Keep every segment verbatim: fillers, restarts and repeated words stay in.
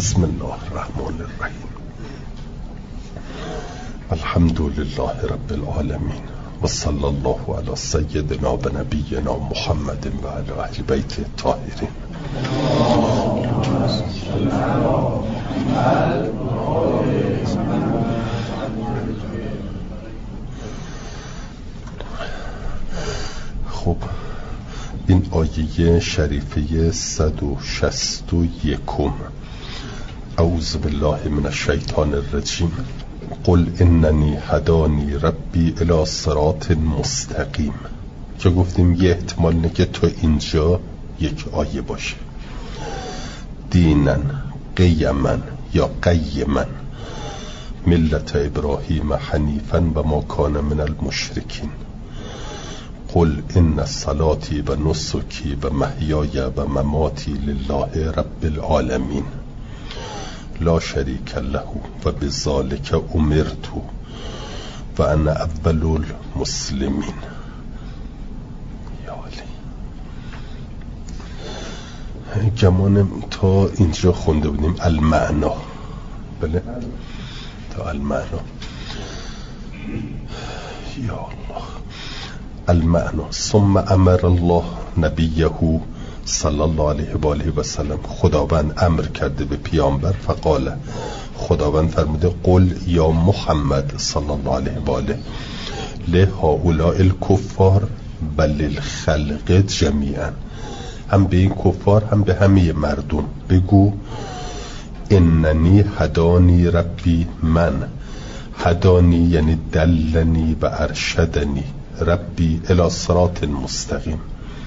بسم الله الرحمن الرحیم. الحمد لله رب العالمین و صلی الله علی سیدنا و نبینا محمد و علی اهل بیت الطاهرین. خب این آیه شریفه صد و شصت و یکم. اعوذ بالله من الشیطان الرجیم. قل اننی هدانی ربی الی صراط مستقیم، که گفتیم یه احتمال نه که تو اینجا یک آیه باشه. دینن قیمن یا قیمن ملت ابراهیم حنیفا و ما کان من المشرکین. قل ان صلاتی و نسکی و محیای و مماتی لله رب العالمین لا شریک له و بذالک امرت و انا اول المسلمین. گمان تا اینجا خونده بودیم المعنا. بله تا المعنا. یا الله. المعنا ثم امر الله نبیه صلی الله علیه و آله و سلم. خداوند امر کرده به پیامبر. فقال، خداوند فرموده قل یا محمد صلی الله علیه و آله لهؤلاء الکفار بل للخلق جمیعا. هم به این کفار هم به همه مردم بگو اننی هدانی ربی، من هدانی یعنی دلنی و ارشدنی، ربی الی صراط مستقیم،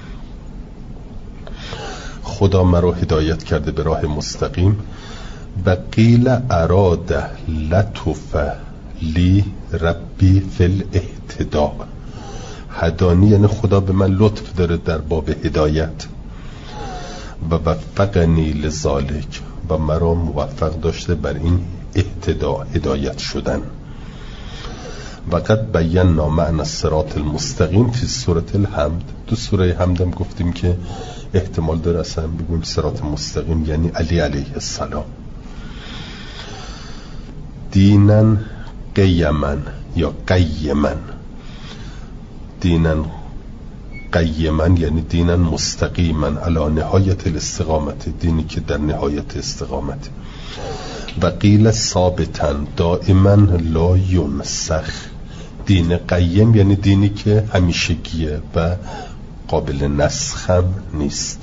خدا مرا هدایت کرده به راه مستقیم. و قیل اراد لطف لی ربی فی الاهتداء. هدانی یعنی خدا به من لطف داره در باب هدایت. و وفقنی لذالک، و مرا موفق داشته بر این اهتداء هدایت شدن. و قد بینا معنی الصراط المستقیم فی سوره الحمد. تو سوره حمد هم گفتیم که احتمال داره اصلا بگویم صراط مستقیم یعنی علی علیه السلام. دینن قیمن یا قیمن. دینن قیمن یعنی دینن مستقیمن علی نهایت الاستقامت، دینی که در نهایت استقامت. و قیل ثابتن دائما لا ینسخ. دین قیم یعنی دینی که همیشگیه و قابل نسخ هم نیست.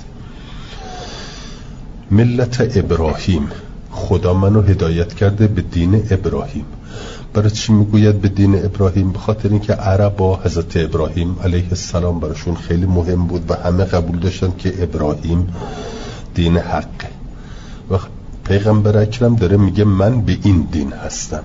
ملت ابراهیم، خدا منو هدایت کرده به دین ابراهیم. برای چی میگوید به دین ابراهیم؟ به خاطر اینکه عربا حضرت ابراهیم علیه السلام براشون خیلی مهم بود و همه قبول داشتن که ابراهیم دین حقه. و پیغمبر اکرم داره میگه من به این دین هستم.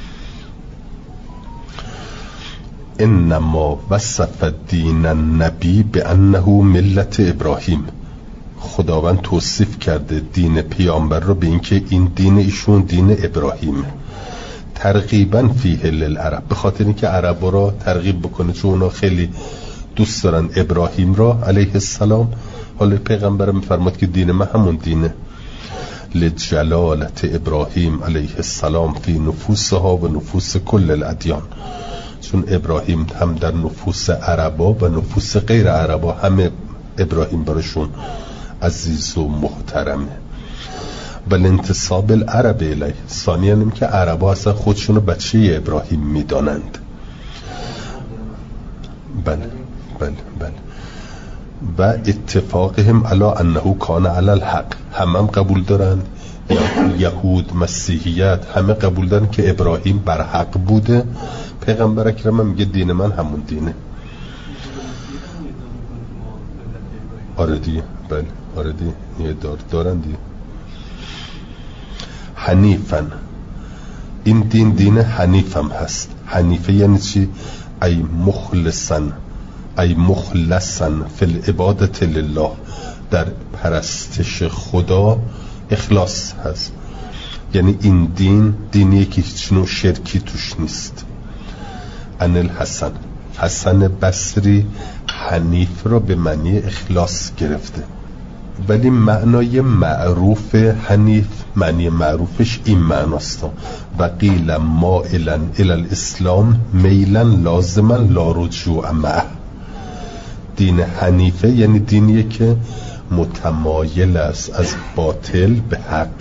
انما وصف دین النبی به انه ملت ابراهیم. خداوند توصیف کرده دین پیامبر رو به اینکه این دین ایشون دین ابراهیمه. ترغیبا فیه للعرب، به خاطر اینکه عربا را ترغیب بکنه، چون اونا خیلی دوست دارن ابراهیم را علیه السلام. حالا پیغمبر میفرماد که دین من همون دینه. لجلالت ابراهیم علیه السلام فی نفوسها و نفوس کل الادیان. چون ابراهیم هم در نفوس عربا و نفوس غیر عربا همه ابراهیم براشون عزیز و محترمه. بل انتصاب العرب الیه. ثانیاً هم که عربا اصلا خودشونو بچه ابراهیم میدانند. بله بله بله. و اتفاقهم علی انه کان علی الحق. همه هم قبول دارن، یهود مسیحیت همه قبول دارن که ابراهیم بر حق بوده. پیغمبر اکرم میگه دین من همون دینه. آره دیگه. بله آره دیگه. یه دار دارن دیگه. حنیفن، این دین دین حنیفم هست. حنیفه یعنی چی؟ ای مخلصن، ای مخلصن فی العبادت لله. در پرستش خدا اخلاص هست. یعنی این دین دینیه که هیچ نوع شرکی توش نیست. ان الحسن، حسن بصری حنیف را به معنی اخلاص گرفته. ولی معنای معروف حنیف، معنی معروفش این معناست: و قیل مائلا الی الاسلام میلا لازما لا رجوع معه. دین حنیفه یعنی دینیه که متمایل است از باطل به حق.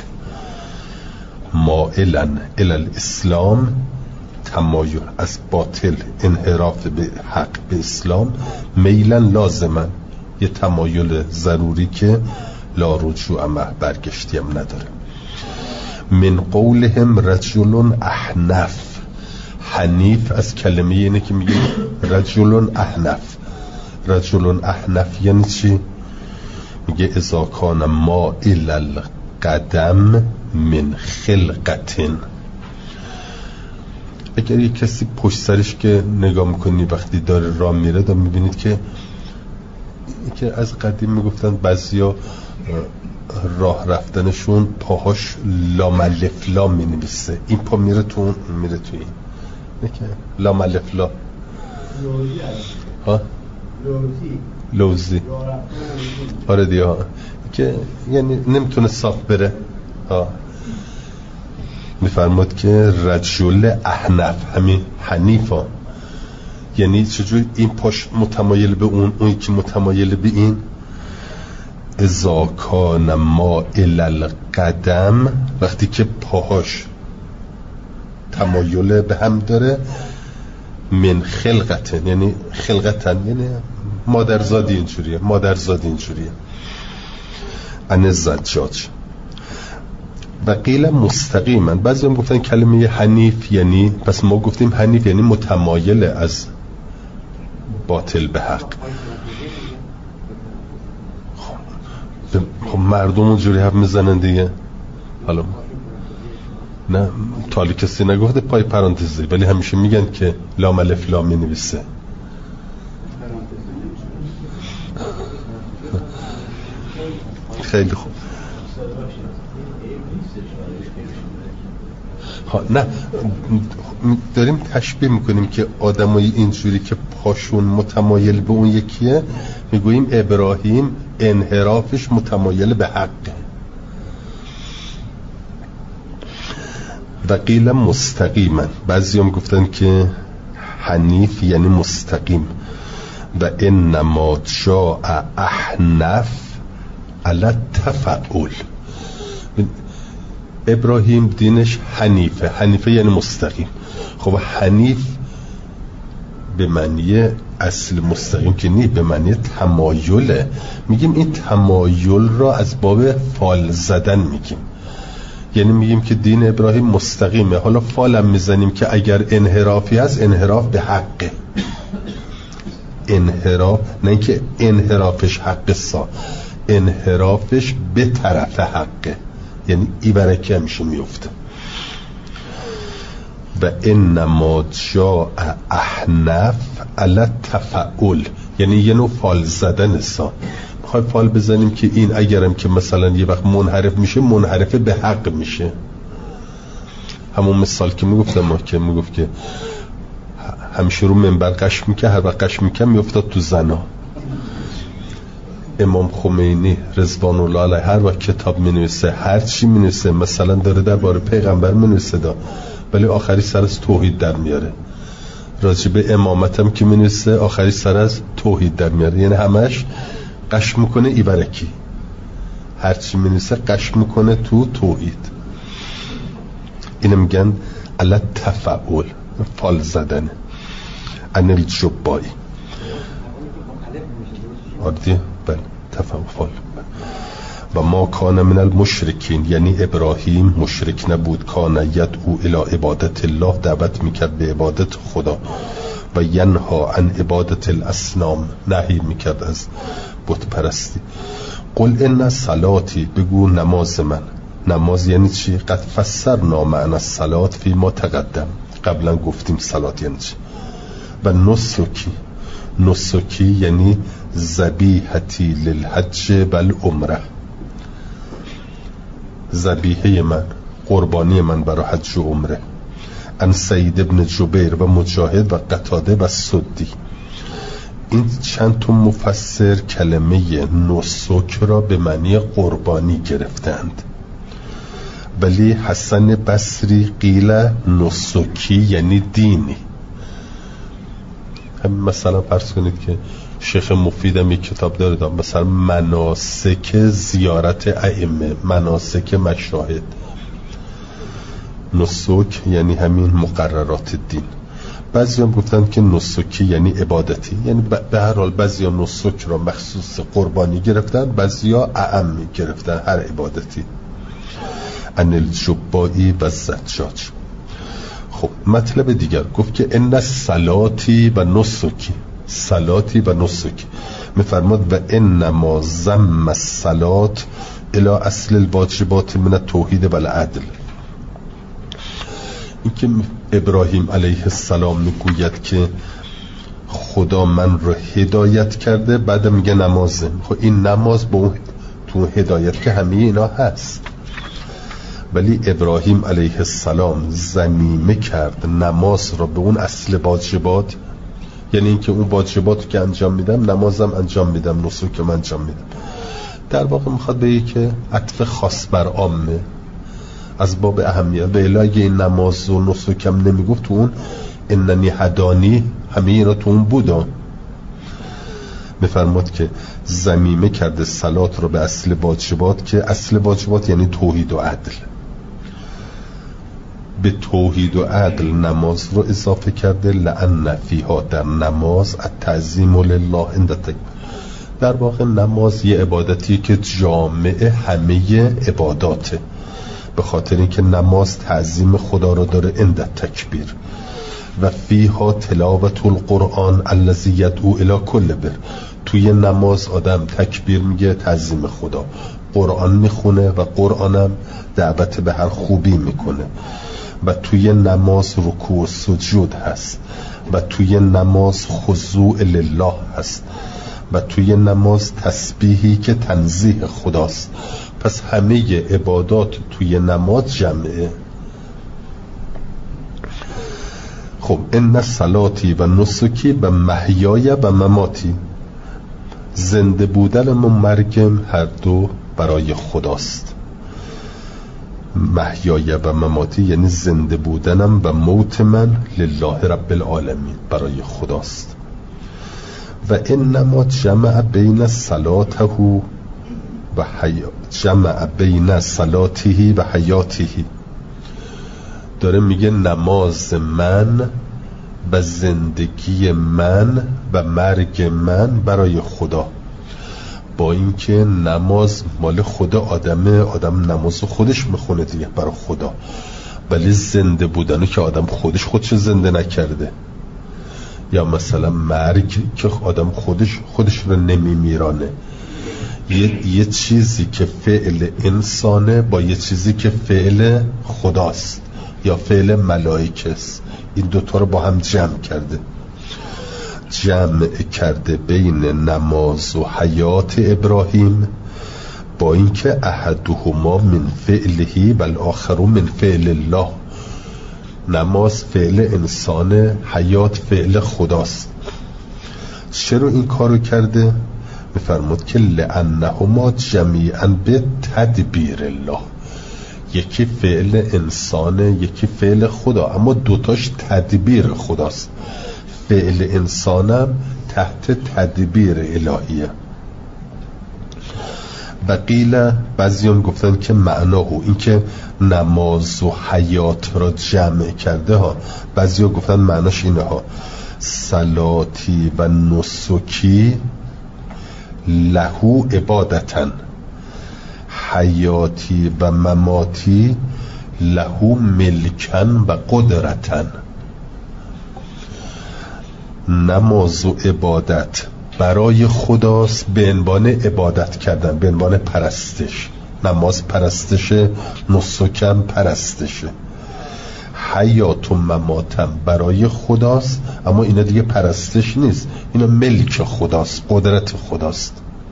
مائلا الی الاسلام، تمایل از باطل، انحراف به حق، به اسلام. میلا لازما، یه تمایل ضروری که لا رجوع معه، برگشتی هم نداره. من قولهم رجل احنف. حنیف از کلمه اینه که میگه رجل احنف. رجل احنف یعنی چی؟ میگه اذا کان مائل القدم من خلقتن. اگر یک کسی پشت سرش که نگاه میکنی وقتی داره راه میره، دا میبینید که که از قدیم میگفتن بعضیا راه رفتنشون پاهاش لاملفلا می نویسه. این پا میره تو اون، میره تو این، نکه لاملفلا. لوزی ها؟ لوزی لوزی آره دیگه ها، که یعنی نمیتونه صاف بره ها. میفرماد که رجل احنف، همین حنیفا، یعنی چجور این پاش متمایل به اون، اون که متمایل به این. اذا کان مائل القدم، وقتی که پاهاش تمایل به هم داره. من خلقتن، یعنی خلقتن یعنی مادرزادی اینجوریه، مادرزادی اینجوریه. ان زجاج. و قیل مستقیما، بعضی هم گفتن کلمه حنیف یعنی، پس ما گفتیم حنیف یعنی متمایل از باطل به حق. خب مردم اونجوری حرف میزنن دیگه. حالا نه تالی کسی نگفته پای پرانتزی، ولی همیشه میگن که لام الف لام می نویسه. خیلی خوب. ها نه داریم تشبیه میکنیم که آدمای اینجوری که پاشون متمایل به اون یکیه، میگوییم ابراهیم انحرافش متمایل به حقه. و قیل مستقیما، بعضی هم گفتن که حنیف یعنی مستقیم. و انما جاء احنف علی التفعل. ابراهیم دینش حنیفه، حنیفه یعنی مستقیم. خب حنیف به معنی اصل مستقیم که نی، به معنی تمایله. میگیم این تمایل را از باب فال زدن میگیم، یعنی میگیم که دین ابراهیم مستقیمه. حالا فالم میزنیم که اگر انحرافی هست، انحراف به حقه. انحراف نه اینکه انحرافش حق سا، انحرافش به طرف حقه، یعنی ای برکه همیشه میفته. و انما جاء احنف علی التفعل، یعنی یه نوع فال زدن سا. میخوای فال بزنیم که این اگرم که مثلا یه وقت منحرف میشه، منحرف به حق میشه. همون مثال که میگفتم ما که میگفت که همیشه رو منبر قش میکنه، هر وقت قش میکنه میافتاد تو زنا. امام خمینی رضوان الله علیه هر وقت کتاب مینویسه، هر چی مینویسه، مثلا داره درباره پیغمبر مینویسه دا، ولی آخری سر از توحید در میاره. راجع به امامت هم که مینویسه، آخری سر از توحید در میاره. یعنی همش قش میکنه ایبرکی، هر چی مینویسه قش میکنه تو توحید. اینو میگن علی تفعول، فال زدن. ان الجبایی آردی بله تفعول فال. و ما کان من المشرکین، یعنی ابراهیم مشرک نبود. کان یدعو الی عبادت الله، دعوت میکرد به عبادت خدا. و ینها عن عبادت الاصنام، نهی میکرد از بت پرستی. قل ان صلاتی، بگو نماز من. نماز یعنی چی؟ قد فسرنا معنی الصلات فی ما تقدم، قبلا گفتیم صلات یعنی چی. و نسکی، نسکی یعنی ذبیحتی للحج و العمره، ذبیحه من، قربانی من برای حج و عمره. ان سعید ابن جبیر و مجاهد و قتاده و سدی. این چند تا مفسر کلمه نسک را به معنی قربانی گرفتند، ولی حسن بصری قیل نسکی یعنی دینی. هم مثلا فرض کنید که شیخ مفید هم یک کتاب داره مثلا مناسک زیارت ائمه، مناسک مشاهد. نسک یعنی همین مقررات دین. بعضی هم گفتن که نسکی یعنی عبادتی، یعنی به هر حال بعضی ها نسک را مخصوص قربانی گرفتن، بعضی ها اعم گرفتن هر عبادتی. ان الجبائی و زجاج. خب مطلب دیگر گفت که ان صلاتی و نسکی، صلاتی و نسکی میفرماد و انما ضم الصلات الی اصل الواجبات من التوحید و العدل. این که ابراهیم علیه السلام میگوید که خدا من رو هدایت کرده، بعد میگه نمازه. خب این نماز با اون تو هدایت که همه اینا هست، ولی ابراهیم علیه السلام ضمیمه کرد نماز را به اون اصل واجبات، یعنی اینکه اون واجبات که انجام میدم نمازم انجام میدم، نسکم انجام میدم. در واقع میخواد بگه که عطف خاص بر عامه از باب اهمیت. و الا اگه این نماز و نسکم نمیگفت تو اون اننی هدانی همه اینا تو اون بودن. میفرماد که ضمیمه کرده صلات رو به اصل واجبات، که اصل واجبات یعنی توحید و عدل. به توحید و عدل نماز رو اضافه کرده. لأن فیها، در نماز، التعظیم لله عند التکبیر. در واقع نماز یه عبادتی که جامع همه عباداته، به خاطر اینکه نماز تعظیم خدا رو داره عند التکبیر. و فیها تلاوت القرآن الذی یدعو الی کل بر. توی نماز آدم تکبیر میگه، تعظیم خدا، قرآن میخونه و قرآنم دعوت به هر خوبی میکنه. و توی نماز رکوع و سجود هست، و توی نماز خضوع لله هست، و توی نماز تسبیحی که تنزیه خداست. پس همه عبادات توی نماز جمعه. خب ان صلاتی و نسکی و محیای و مماتی، زنده بودنم و مرگم هر دو برای خداست. محیای و مماتی یعنی زنده بودنم و موت من لله رب العالمین، برای خداست. و انما جمع بین صلاته و حیات، جمع بین صلاته و حیاته. داره میگه نماز من و زندگی من و مرگ من برای خدا. با اینکه نماز مال خدا آدمه، آدم نماز خودش میخونه دیگه برای خدا، ولی زنده بودنه که آدم خودش خودش زنده نکرده. یا مثلا مرگ که آدم خودش خودش رو نمیمیرانه. یه, یه چیزی که فعل انسانه با یه چیزی که فعل خداست یا فعل ملائکه است، این دوتا رو با هم جمع کرده. جمع کرده بین نماز و حیات ابراهیم، با اینکه احدهما من فعله و الاخر من فعل الله. نماز فعل انسان، حیات فعل خداست. چرا این کارو کرده؟ میفرمود که لانهما جمیعا به تدبیر الله. یکی فعل انسانه، یکی فعل خدا، اما دوتاش تدبیر خداست. فعل انسانم تحت تدبیر الهیه. و قیل، بعضیان گفتن که معناه این که نماز و حیات را جمع کرده ها، بعضیان گفتن معناش اینه ها: صلاتی و نسکی لهو عبادتن، حیاتی و مماتی لهو ملکن و قدرتن. نماز و عبادت برای خداست به عنوان عبادت کردن، به عنوان پرستش. نماز پرستشه، نسکم پرستشه. حیات و مماتم برای خداست، اما اینا دیگه پرستش نیست، اینا ملک خداست، قدرت خداست.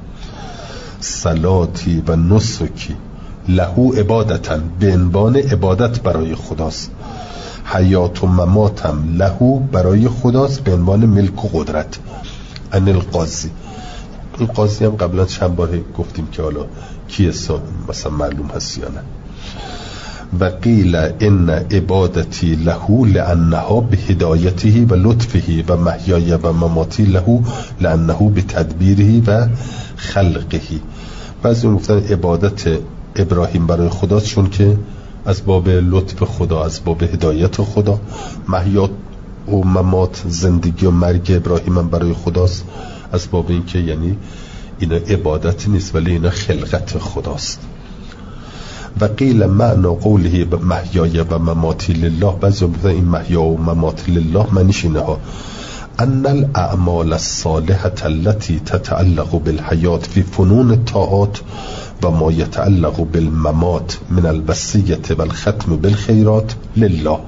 صلاتی و نسکی لهو عبادتن، به عنوان عبادت برای خداست. حیات و مماتم لهو برای خداست، به عنوان ملک و قدرت. عن القاضی. این قاضی هم قبلا چند بار گفتیم که حالا کیه، مثلا معلوم هست یا نه. و قیل ان عبادتی له لانها بهدایته و لطفه و محیای و مماتی له لانه بتدبیره و خلقه. بعضی گفتن عبادت ابراهیم برای خدا چون که از باب لطف خدا، از باب هدایت خدا. محیا و ممات، زندگی و مرگ ابراهیم هم برای خداست، از باب این که یعنی اینا عبادت نیست ولی اینا خلقت خداست. و قیل معنی قوله محیای و مماتی لله، بعضی میگن این محیا و ممات لله معنیش اینه ها ان الاعمال الصالحه التي تتعلق بالحیات فی فنون الطاعات و ما یتعلق بالممات من الوصیه و الختم بالخیرات لله.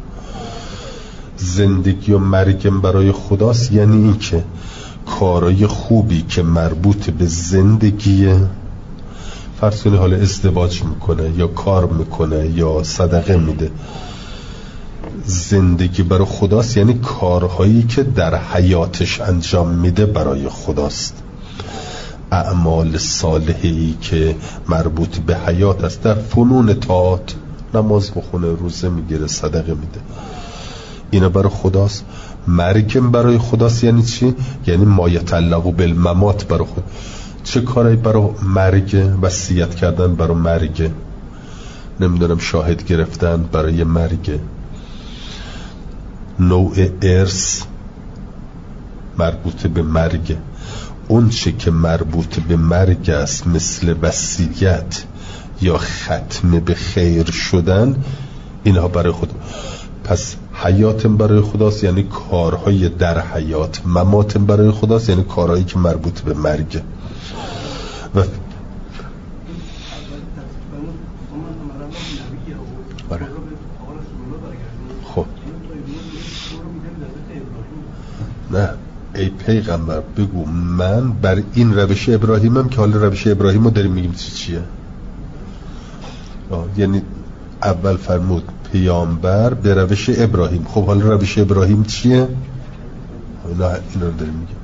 زندگی و مرگم برای خداست، یعنی این که کارای خوبی که مربوط به زندگی، فرض کنید حالا ازدواج میکنه یا کار میکنه یا صدقه میده، زندگی برای خداست، یعنی کارهایی که در حیاتش انجام میده برای خداست. اعمال صالحی که مربوط به حیات است، در فنون طاعات، نماز بخونه، روزه میگیره، صدقه میده، اینا برای خداست. مرگم برای خداست یعنی چی؟ یعنی ما یتعلق بالممات برای خدا. چه کارایی برای مرگ؟ وصیت کردن برای مرگ، نمیدونم شاهد گرفتن برای مرگ، نوع ارث مربوط به مرگ، اون چه که مربوط به مرگ است مثل وصیت یا ختم به خیر شدن، اینها برای خدا. پس حیاتم برای خداست یعنی کارهای در حیات، مماتم برای خداست یعنی کارهایی که مربوط به مرگ. و آره. خب نه ای پیغمبر بگو من بر این روش ابراهیمم، که حالا روش ابراهیم رو داریم میگیم چی چیه. یعنی اول فرمود پیامبر به روش ابراهیم، خب حالا روش ابراهیم چیه؟ نه این رو داریم میگیم.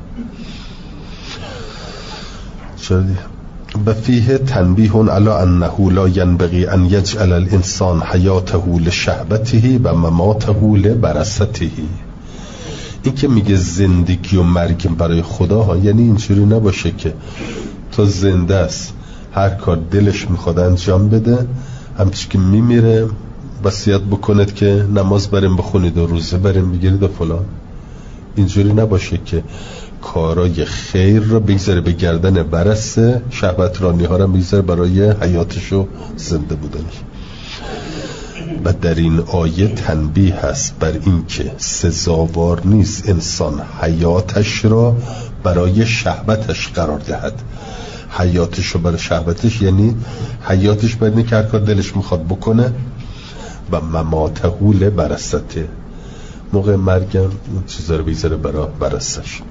چرا دیگه؟ و فیه تنبیه علی انه لا ینبغی ان یجعل الانسان حیاته لشهوته و مماته لبرسته. این که میگه زندگی و مرگ برای خدا ها، یعنی اینجوری نباشه که تو زنده است هر کار دلش میخواد انجام بده، همچی که میمیره وصیت بکنید که نماز بریم بخونید و روزه بریم بگیرید و فلان. اینجوری نباشه که کارای خیر رو بگذاره به گردن برسه، شهوت رانی ها رو بگذاره برای حیاتش و زنده بودنش. و در این آیه تنبیه هست بر این که سزاوار نیست انسان حیاتش را برای شهوتش قرار دهد. حیاتش رو برای شهوتش یعنی حیاتش برای اینه که هر کار دلش میخواد بکنه، و مماته لبرسته، موقع مرگم اون چیزا رو بگذاره برای برسش.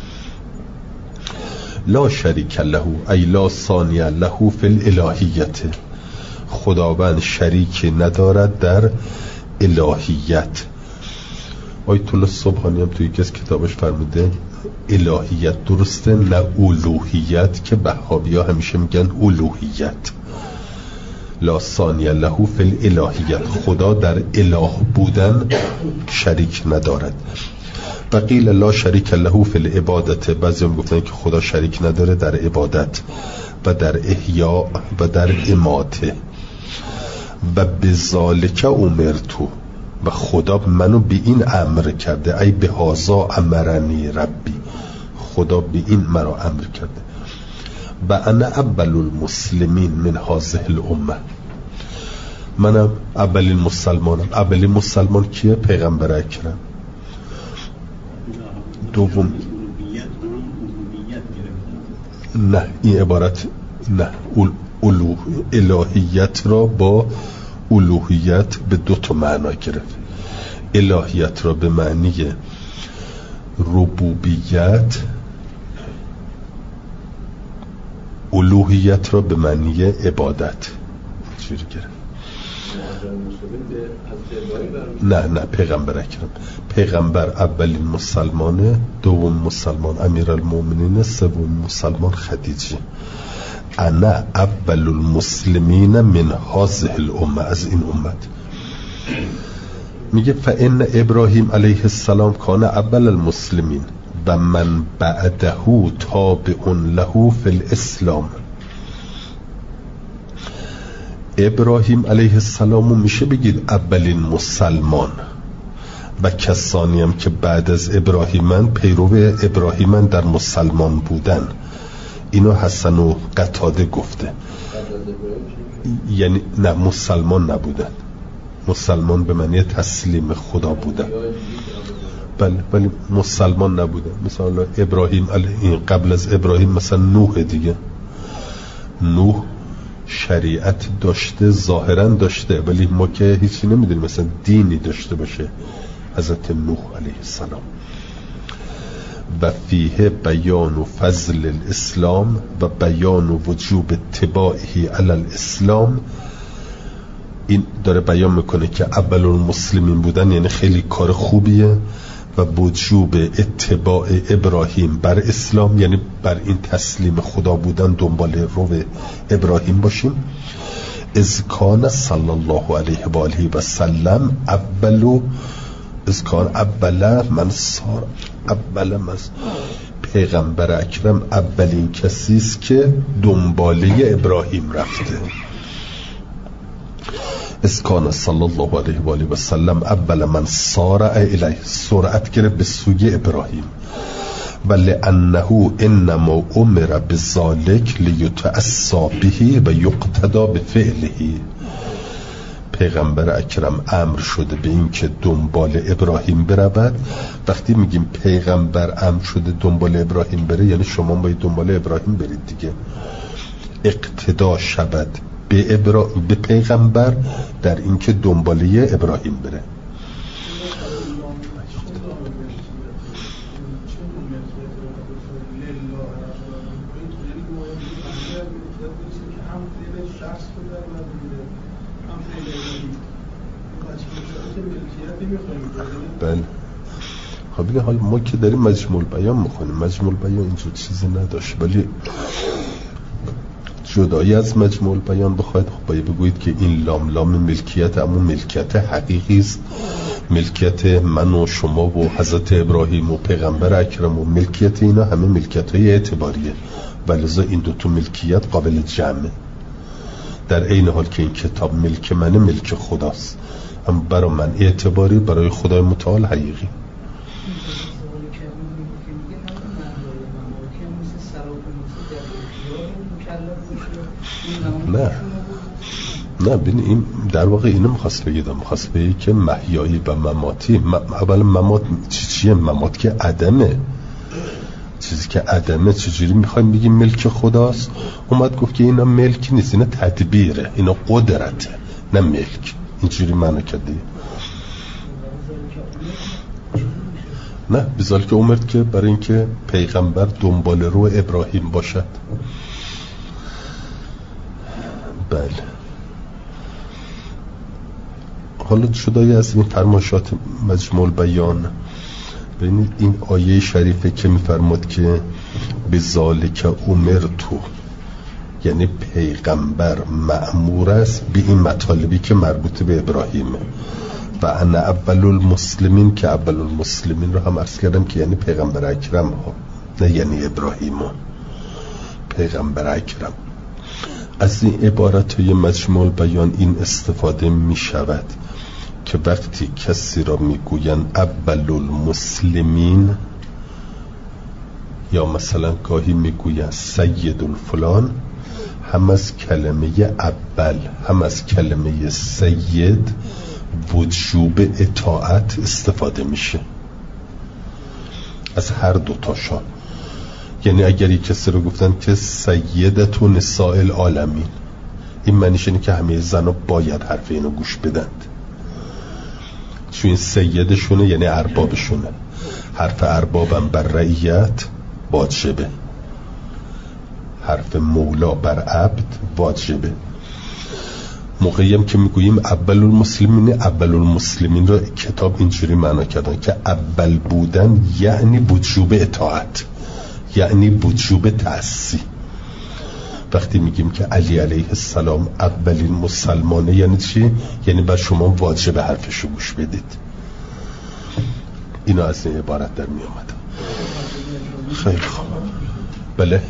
لا شریک له ای لا ثانی له فی الالهیت، خداوند شریک ندارد در الهیت. آیت الله سبحانی هم توی یکی از کتابش فرموده الهیت درسته نه الوهیت، که وهابی ها همیشه میگن الوهیت. لا ثانی له فی الالهیت، خدا در اله بودن شریک ندارد. و قیل لا شریک له فی العبادت، بعضی هم گفتن که خدا شریک نداره در عبادت و در احیا و در اماته. و بذالک امرتو، و خدا منو به این امر کرده، ای به هازا امرنی ربی، خدا به این مرا امر کرده. و انا اول المسلمین من هذه الامه، منم اولین مسلمانم. اولین مسلمان کیه؟ پیغمبر اکرم. دوم نه این عبارت نه اولو الهیت را با الوهیت به دو تا معنا گرفت. الهیت را به معنی ربوبیت، الوهیت را به معنی عبادت چیزی گرفت. نه نه پیغمبر اکرم. پیغمبر اولین مسلمانه، دوم مسلمان امیرالمومنین، سوم مسلمان خدیجه. انا اول المسلمین من هذه الامه، از این امت. میگه فان ابراهیم علیه السلام کان اول المسلمین و من بعده تابع له فی الاسلام. ابراهیم علیه السلام میشه بگید اولین مسلمان و کسانی هم که بعد از ابراهیمن پیرو ابراهیمن در مسلمان بودن. اینو حسن و قتاده گفته. یعنی نه مسلمان نبودن، مسلمان به معنی تسلیم خدا بودن، بله ولی مسلمان نبودن. مثلا ابراهیم علیه قبل از ابراهیم مثلا نوح دیگه، نوح شریعت داشته، ظاهرا داشته، ولی ما که هیچی نمیدونیم مثلا دینی داشته باشه حضرت نوح علیه السلام. و فیه بیان و فضل الاسلام و بیان و وجوب اتباعی علی الاسلام. این داره بیان میکنه که اول المسلمین بودن یعنی خیلی کار خوبیه و وجوب اتباع ابراهیم بر اسلام یعنی بر این تسلیم خدا بودن، دنبال رو ابراهیم باشیم. اذ کان صلی الله علیه و آله و سلم اولو اذ کان اول من صار اول من پیغمبر اکرم اولین کسی است که دنباله ابراهیم رفته. اسکان صلی الله علیه و آله و سلم اول من سارع الیه، سرعت گرفت به سوی ابراهیم. ولی انه انما امر بذلک لیتأسی به و یقتدا بفعله. پیغمبر اکرم امر شده به این که دنبال ابراهیم برود. وقتی میگیم پیغمبر امر شده دنبال ابراهیم بره یعنی شما باید دنبال ابراهیم برید دیگه. اقتدا شود به, ابرا... به پیغمبر در اینکه دنباله ابراهیم بره. بله خب بگه حال ما که داریم مجموع بیان میخونیم، مجموع بیان اینجور چیزی نداشت، ولی جدایی از مجموع بیان بخواید خب باید بگویید که این لام لام ملکیت اما ملکیت حقیقی است، ملکیت من و شما و حضرت ابراهیم و پیغمبر اکرم و ملکیت اینا همه ملکیت های اعتباریه و لذا این دوتا ملکیت قابل جمعه، در این حال که این کتاب ملک منه، ملک خداست، اما برای من اعتباری، برای خدای متعال حقیقی. نه نه ببین این در واقع اینو می‌خواست بگید، می‌خواست بگه که محیایی و مماتی. م... اولا ممات چی چیه؟ ممات که عدمه، چیزی که عدمه چجوری می‌خوایم بگیم ملک خداست؟ اومد گفت که اینا ملک نیست، اینا تدبیره، اینا قدرته، نه ملک. اینجوری معنی کردی؟ نه بذال که اومد که برای اینکه پیغمبر دنبال رو ابراهیم باشد. بله حالا جدای از این فرمایشات مجموع بیان، ببینید این آیه شریفه که میفرماد که بذالک امرتو، یعنی پیغمبر مأمور است به این مطالبی که مربوط به ابراهیمه. و انا اول المسلمین، که اول المسلمین رو هم عرض کردم که یعنی پیغمبر اکرم ها، نه یعنی ابراهیم ها، پیغمبر اکرم. از این عبارت های مجموع بیان این استفاده می شود که وقتی کسی را می گوین اول المسلمین، یا مثلا گاهی می گوین سید الفلان، هم از کلمه اول هم از کلمه سید وجوب اطاعت استفاده میشه، از هر دو تاشان. یعنی اگر یک کسی رو گفتن که سیدت و نساء العالمین، این معنیش اینه که همه زنها باید حرف اینو گوش بدند، چون این سیدشونه یعنی اربابشونه. حرف اربابم بر رعیت واجبه، حرف مولا بر عبد واجبه. موقعی هم که میگوییم اول المسلمین، اول المسلمین را کتاب اینجوری معنا کردن که اول بودن یعنی وجوب اطاعت، یعنی وجوب تأسی. وقتی میگیم که علی علیه السلام اولین مسلمانه یعنی چی؟ یعنی بر شما واجب حرفشو گوش بدید. اینا از این عبارت در می آمد. خیلی خوب. بله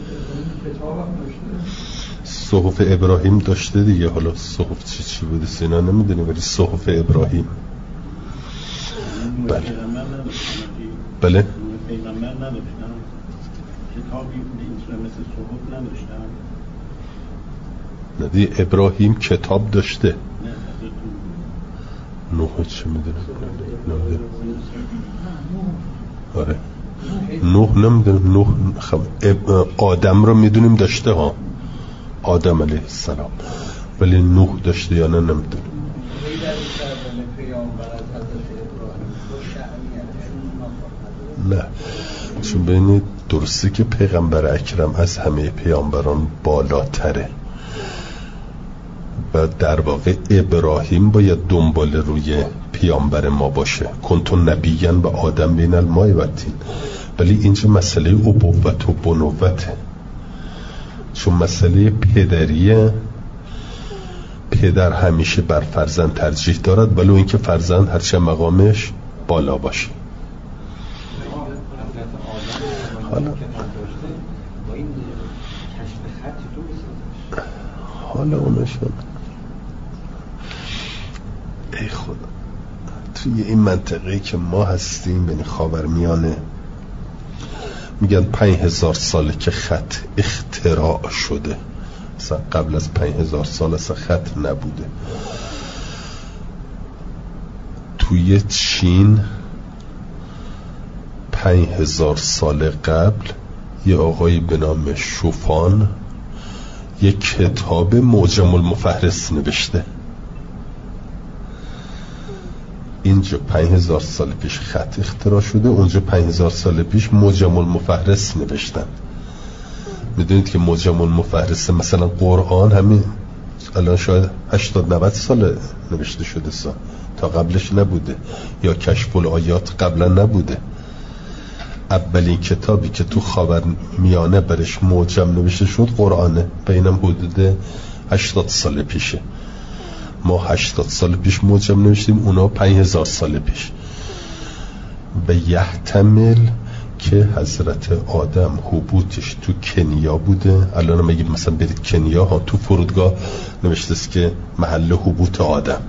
صحف ابراهیم داشته دیگه، حالا صحف چی چی بوده سینا نمیدونی، ولی صحف ابراهیم بله بله پیغمبر نداشتن، کتابی مثل صحف نداشتن. ندی ابراهیم کتاب داشته، نوح چه میدونه نمیدونه آره نوح نمیدونم، نوح خب آدم رو میدونیم داشته ها، آدم علیه السلام، ولی نوح داشته یا نه نمیدونم. نه چون ببینید درسته که پیغمبر اکرم از همه پیامبران بالاتره و در واقع ابراهیم باید دنبال روی پیامبر ما باشه، کنتون نبیین و آدم بین الماء و الطین، ولی اینجا مسئله ابوت و بنوته، چون مسئله پدریه، پدر همیشه بر فرزند ترجیح دارد ولو اینکه فرزند هرچه مقامش بالا باشه. حالا حالا اونشون ای خدا توی این منطقه‌ای که ما هستیم بین خاورمیانه میگن پنج هزار ساله که خط اختراع شده، اصلا قبل از پنج هزار سال اصلا خط نبوده. توی چین پنج هزار سال قبل یه آقایی به نام شوفان یک کتاب معجم المفهرس نوشته. اینجا پنج هزار سال پیش خط اختراع شده، اونجا پنج هزار سال پیش معجم المفهرس نوشتن. میدونید که معجم المفهرس مثلا قرآن همین الان شاید هشتاد نود سال نوشته شده سا. تا قبلش نبوده، یا کشف الآیات قبلا نبوده. اولین کتابی که تو خاور میانه برش معجم نوشته شد قرآنه، بینم حدود هشتاد سال پیشه. ما هشتاد سال پیش معجم نوشتیم، اونا پنج هزار سال پیش. به یحتمل که حضرت آدم حبوطش تو کنیا بوده. الان میگیم مثلا برید کنیا ها، تو فرودگاه نوشته است که محل حبوط آدم.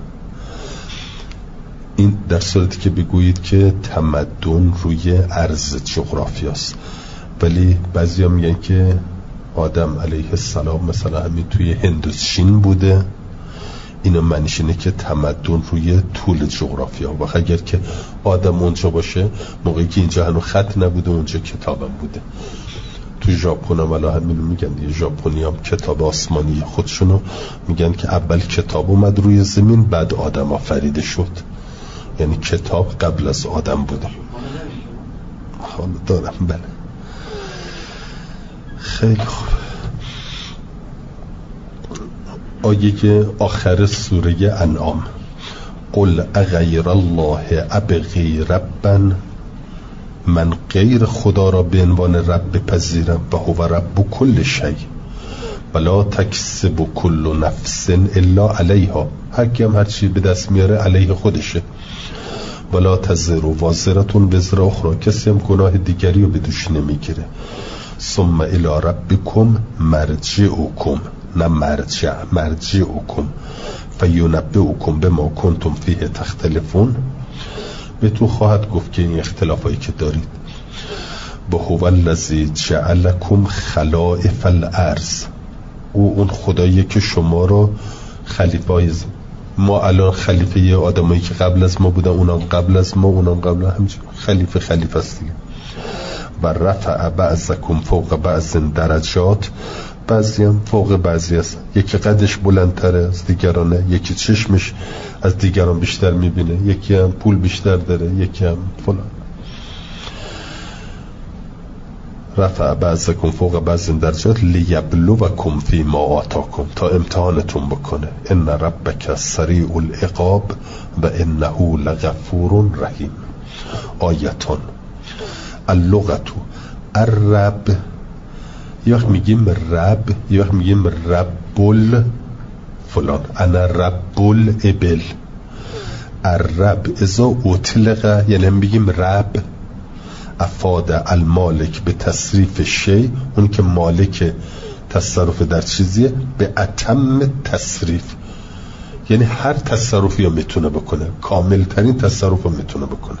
این در صورتی که بگویید که تمدن روی عرض جغرافیاست، ولی بعضی هم میگن که آدم علیه السلام مثلا همین توی هندوچین بوده. اینو معنیش اینه که تمدن روی طول جغرافیا، و اگر که آدم اونجا باشه موقعی که اینجا هنو خط نبوده اونجا کتابم بوده. تو ژاپن هم الان همینو میگن دیگه، ژاپنی هم کتاب آسمانی خودشونو میگن که اول کتاب اومد روی زمین بعد آدم آفریده شد، یعنی کتاب قبل از آدم بوده. حالا دارم بله خیلی خوب. آیه آخر سوره انعام، قل اغیر الله ابغی ربا، من غیر خدا را به عنوان رب بپذیرم و هو رب کل شیء ولا تکسب کل نفس الا علیها، هر کی هم هر چی به دست میاره علیه خودشه. ولا تزر وازرتون وزر اخرى، کسی هم گناه دیگری رو به دوش نمیگیره. ثم الی ربکم مرجعکم، نه مرجع، مرجعکم فینبئکم بما کنتم فیه تختلفون، به تو خواهد گفت که این اختلافایی که دارید. و هو الذی جعلکم خلائف الارض، او اون خدایی که شما رو خلیفه، ما الان خلیفه آدمایی که قبل از ما بودن، اونم قبل از ما، اونم قبل همچنین خلیفه خلیفه است دیگه. و رفع بعضکم فوق بعض درجات، بعضی هم فوق بعضی است، یکی قدش بلندتره از دیگرانه، یکی چشمش از دیگران بیشتر میبینه، یکی هم پول بیشتر داره، یکی هم فلان. رفع بعضکم فوق بعض درجات لیبلوکم فی ما آتاکم، تا امتحانتون بکنه. ان ربک سریع العقاب و انه لغفور رحیم. آیتان اللغت الرب، یه وقت میگیم رب، یه وقت میگیم رب فلان، انا رب الابل. الرب اذا اطلق، یعنی هم بگیم رب افاد المالک به تصریف شی، اون که مالک تصرف در چیزیه، به اتم تصریف، یعنی هر تصرفی رو میتونه بکنه، کامل ترین تصرف رو میتونه بکنه.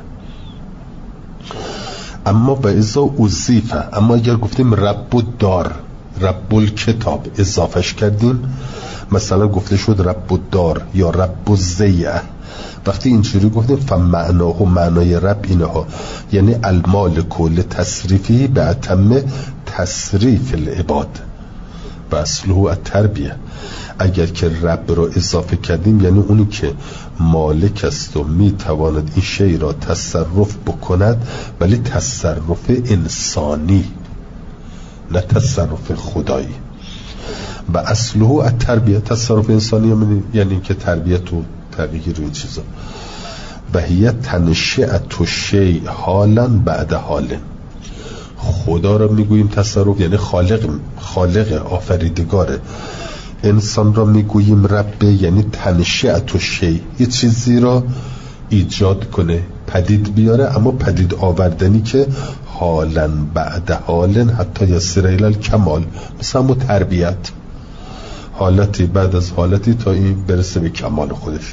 اما به ازا اوزیفه، اما اگر گفتیم رب الدار، رب الکتاب اضافهش کردیم، مثلا گفته شد رب الدار یا رب الزیعه، وقتی اینجوری گفتیم فمعناه، معنای رب اینه ها، یعنی المال کل تصریفی به اتم تصریف العباد و اصله التربیه. اگر که رب را اضافه کردیم یعنی اونی که مالک است و میتواند این شی را تصرف بکند، ولی تصرف انسانی نه تصرف خدایی. و اصله التربیه، تصرف انسانی یعنی که تربیت و تغییر روی چیزا. و هی تنشئت شیء حالا بعد حال، خدا را میگوییم تصرف، یعنی خالق، خالق آفریدگاره. انسان را میگوییم رب، یعنی تنشئت شیء، یه چیزی را ایجاد کنه، پدید بیاره، اما پدید آوردنی که حالا بعد حال حتی یصیر الی الکمال، مثلا همون تربیت، حالتی بعد از حالتی تا این برسه به کمال خودش.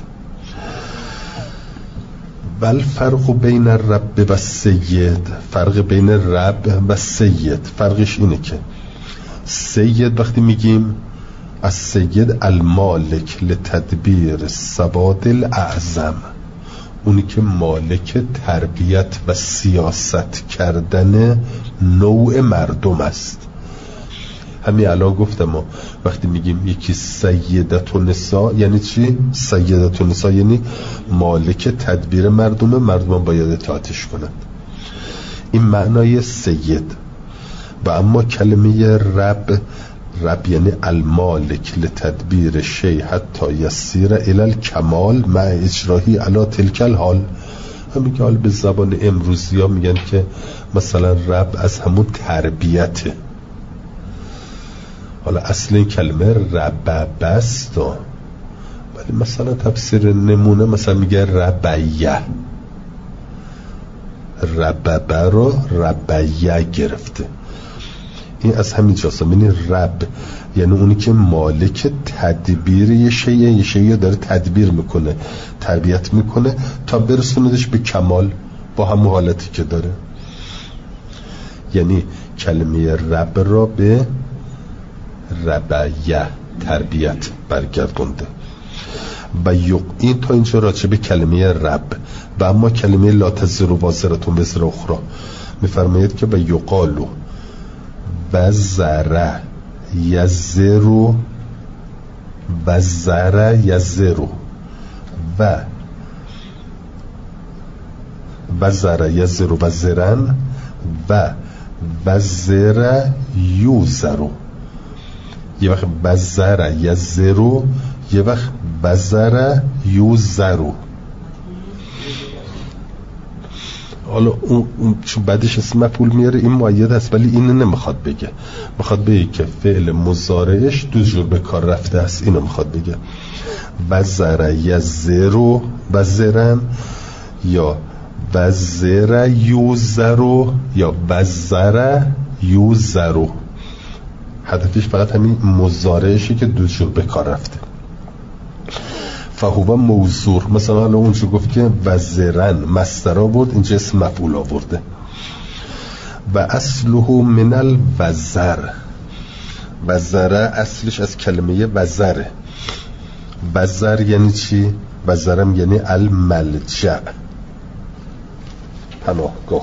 ول فرق بین الرب و سید، فرق بین رب و سید، فرقش اینه که سید وقتی میگیم از سید المالک لتدبیر سباد الاعظم، اونی که مالک تربیت و سیاست کردن نوع مردم است. همین الان گفتم ما وقتی میگیم یکی سیدت النساء یعنی چی؟ سیدت النساء یعنی مالک تدبیر مردمه، مردم باید اطاعتش کنند. این معنای سید. و اما کلمه رب، رب یعنی المالک لتدبیر شی حتی یسیر الی الکمال مع اجراهی علی تلک الحال. همین که حال به زبان امروزی ها میگن که مثلا رب از همون تربیته. حالا اصل این کلمه ربب است، ولی مثلا تفسیر نمونه مثلا میگه ربیه، ربب رو ربیه گرفته. این از همین جاست، یعنی رب یعنی اونی که مالک تدبیر یه شیء، یه شیء داره تدبیر میکنه، تربیت میکنه تا برسوندش به کمال با همون حالتی که داره. یعنی کلمه رب را به ربیه، تربیت برگردونده. و این تا اینجا راجع به کلمه رب. و اما کلمه لا تزر وازرة وزر اخرى میفرماید که و یقالو و زر یزرو و زر یزرو و و زر یزرو و زرن و و زر یوزرو. یه وقت بزر یزرو، یه وقت بزر یوزرو. حالا اون چون بعدش اسم مفعول میاره این مؤید هست، ولی اینو نمیخواد بگه، میخواد بگه که فعل مضارعش دو جور به کار رفته است. اینو میخواد بگه بزر یزرو بزرن یا بزر یوزرو یا بزر یوزرو. هدفش فقط همین مضارعشی که دو جور به کار رفته. فهو موزور، مثلا حالا اونجا گفت که وزرن مصدر آورد، اینجا اسم مفعول آورده. و اصله من الوزر، وزره اصلش از کلمه وزره. وزر یعنی چی؟ وزرم یعنی الملجأ، پناهگاه.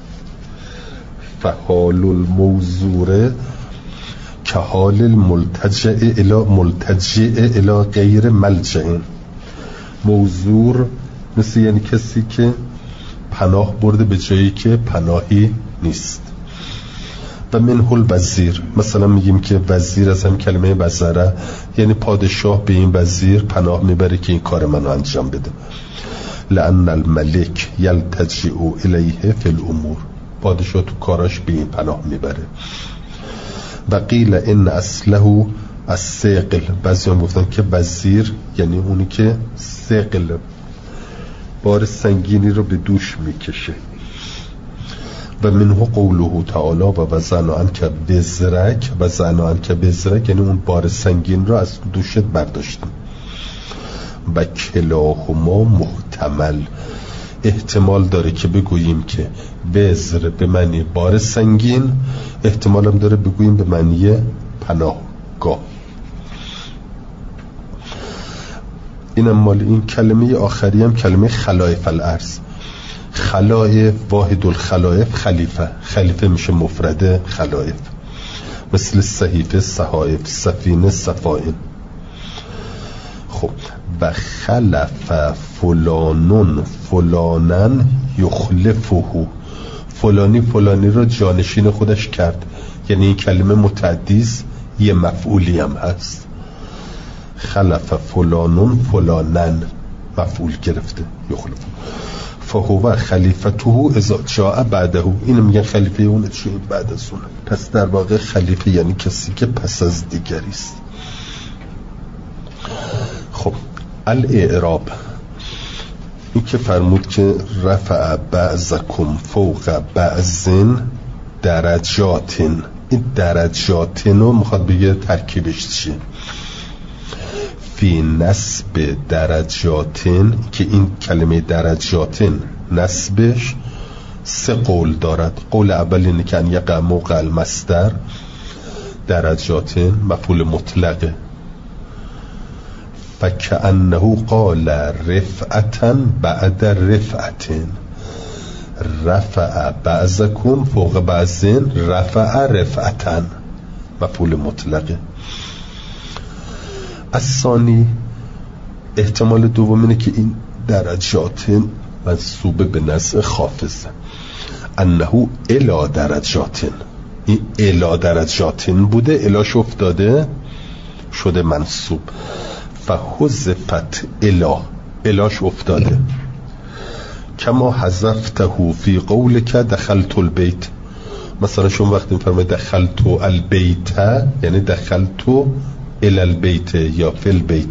فحال الموزوره که حال الملتجع الى ملتجع الى غیر ملجع. موزور مثل یعنی کسی که پناه برده به جایی که پناهی نیست. و منه الوزیر، مثلا میگیم که وزیر، از هم کلمه وزره یعنی پادشاه به این وزیر پناه میبره که این کار منو انجام بده. لأن الملک یلتجئ الیه فی الامور، پادشاه تو کاراش به این پناه میبره. و قیل ان اصله از ثقل، بعضی هم گفتن که وزیر یعنی اونی که ثقل، بار سنگینی رو به دوش میکشه. و منه قوله تعالی و وزن عنک وزرک، وزن عنک وزرک یعنی اون بار سنگین رو از دوشت برداشتیم. و کلاهما محتمل، احتمال داره که بگوییم که وزر به معنی بار سنگین، احتمال هم داره بگوییم به معنی پناهگاه. اینم مال این کلمه آخری هم کلمه خلایف الارض. خلایف واحد الخلایف خلیفه، خلیفه میشه مفرد خلایف، مثل صحیفه صحایف، سفینه سفائن. خب و خلف فلانون فلانن یخلفه، فلانی فلانی رو جانشین خودش کرد، یعنی این کلمه متعدیز یه مفعولی هم هست. خلف فلانون فلانن مفعول گرفته یخلفه. فهو خلیفته اذا جاء بعده، اینو میگن خلیفه اون چی بعد از اون. پس در واقع خلیفه یعنی کسی که پس از دیگری است. خب الاعراب، این که فرمود که رفع بعضکم فوق بعض درجاتن، این درجاتن رو میخواد بگه ترکیبش چیه. فی نسب درجاتن، که این کلمه درجاتن نسبش سه قول دارد. قول اول اینه که ان یقع موقع المصدر، درجاتن مفعول مطلقه. فکأنه قال رفعتا بعد رفعتن، رفع بعضکم فوق بعض رفع رفعتا مفعول مطلقه. الثانی، احتمال دوم اینه که این درجات منصوبه به نزع خافض، انه الی درجات، این الی درجات بوده، الاش افتاده شده منصوب. فحذفت الی، الاش افتاده. کما حذفته فی قولک دخلت البیت، مثلا شما وقتی میفرمایید دخلت البیت یعنی دخلت الی البیت یا فی البیت،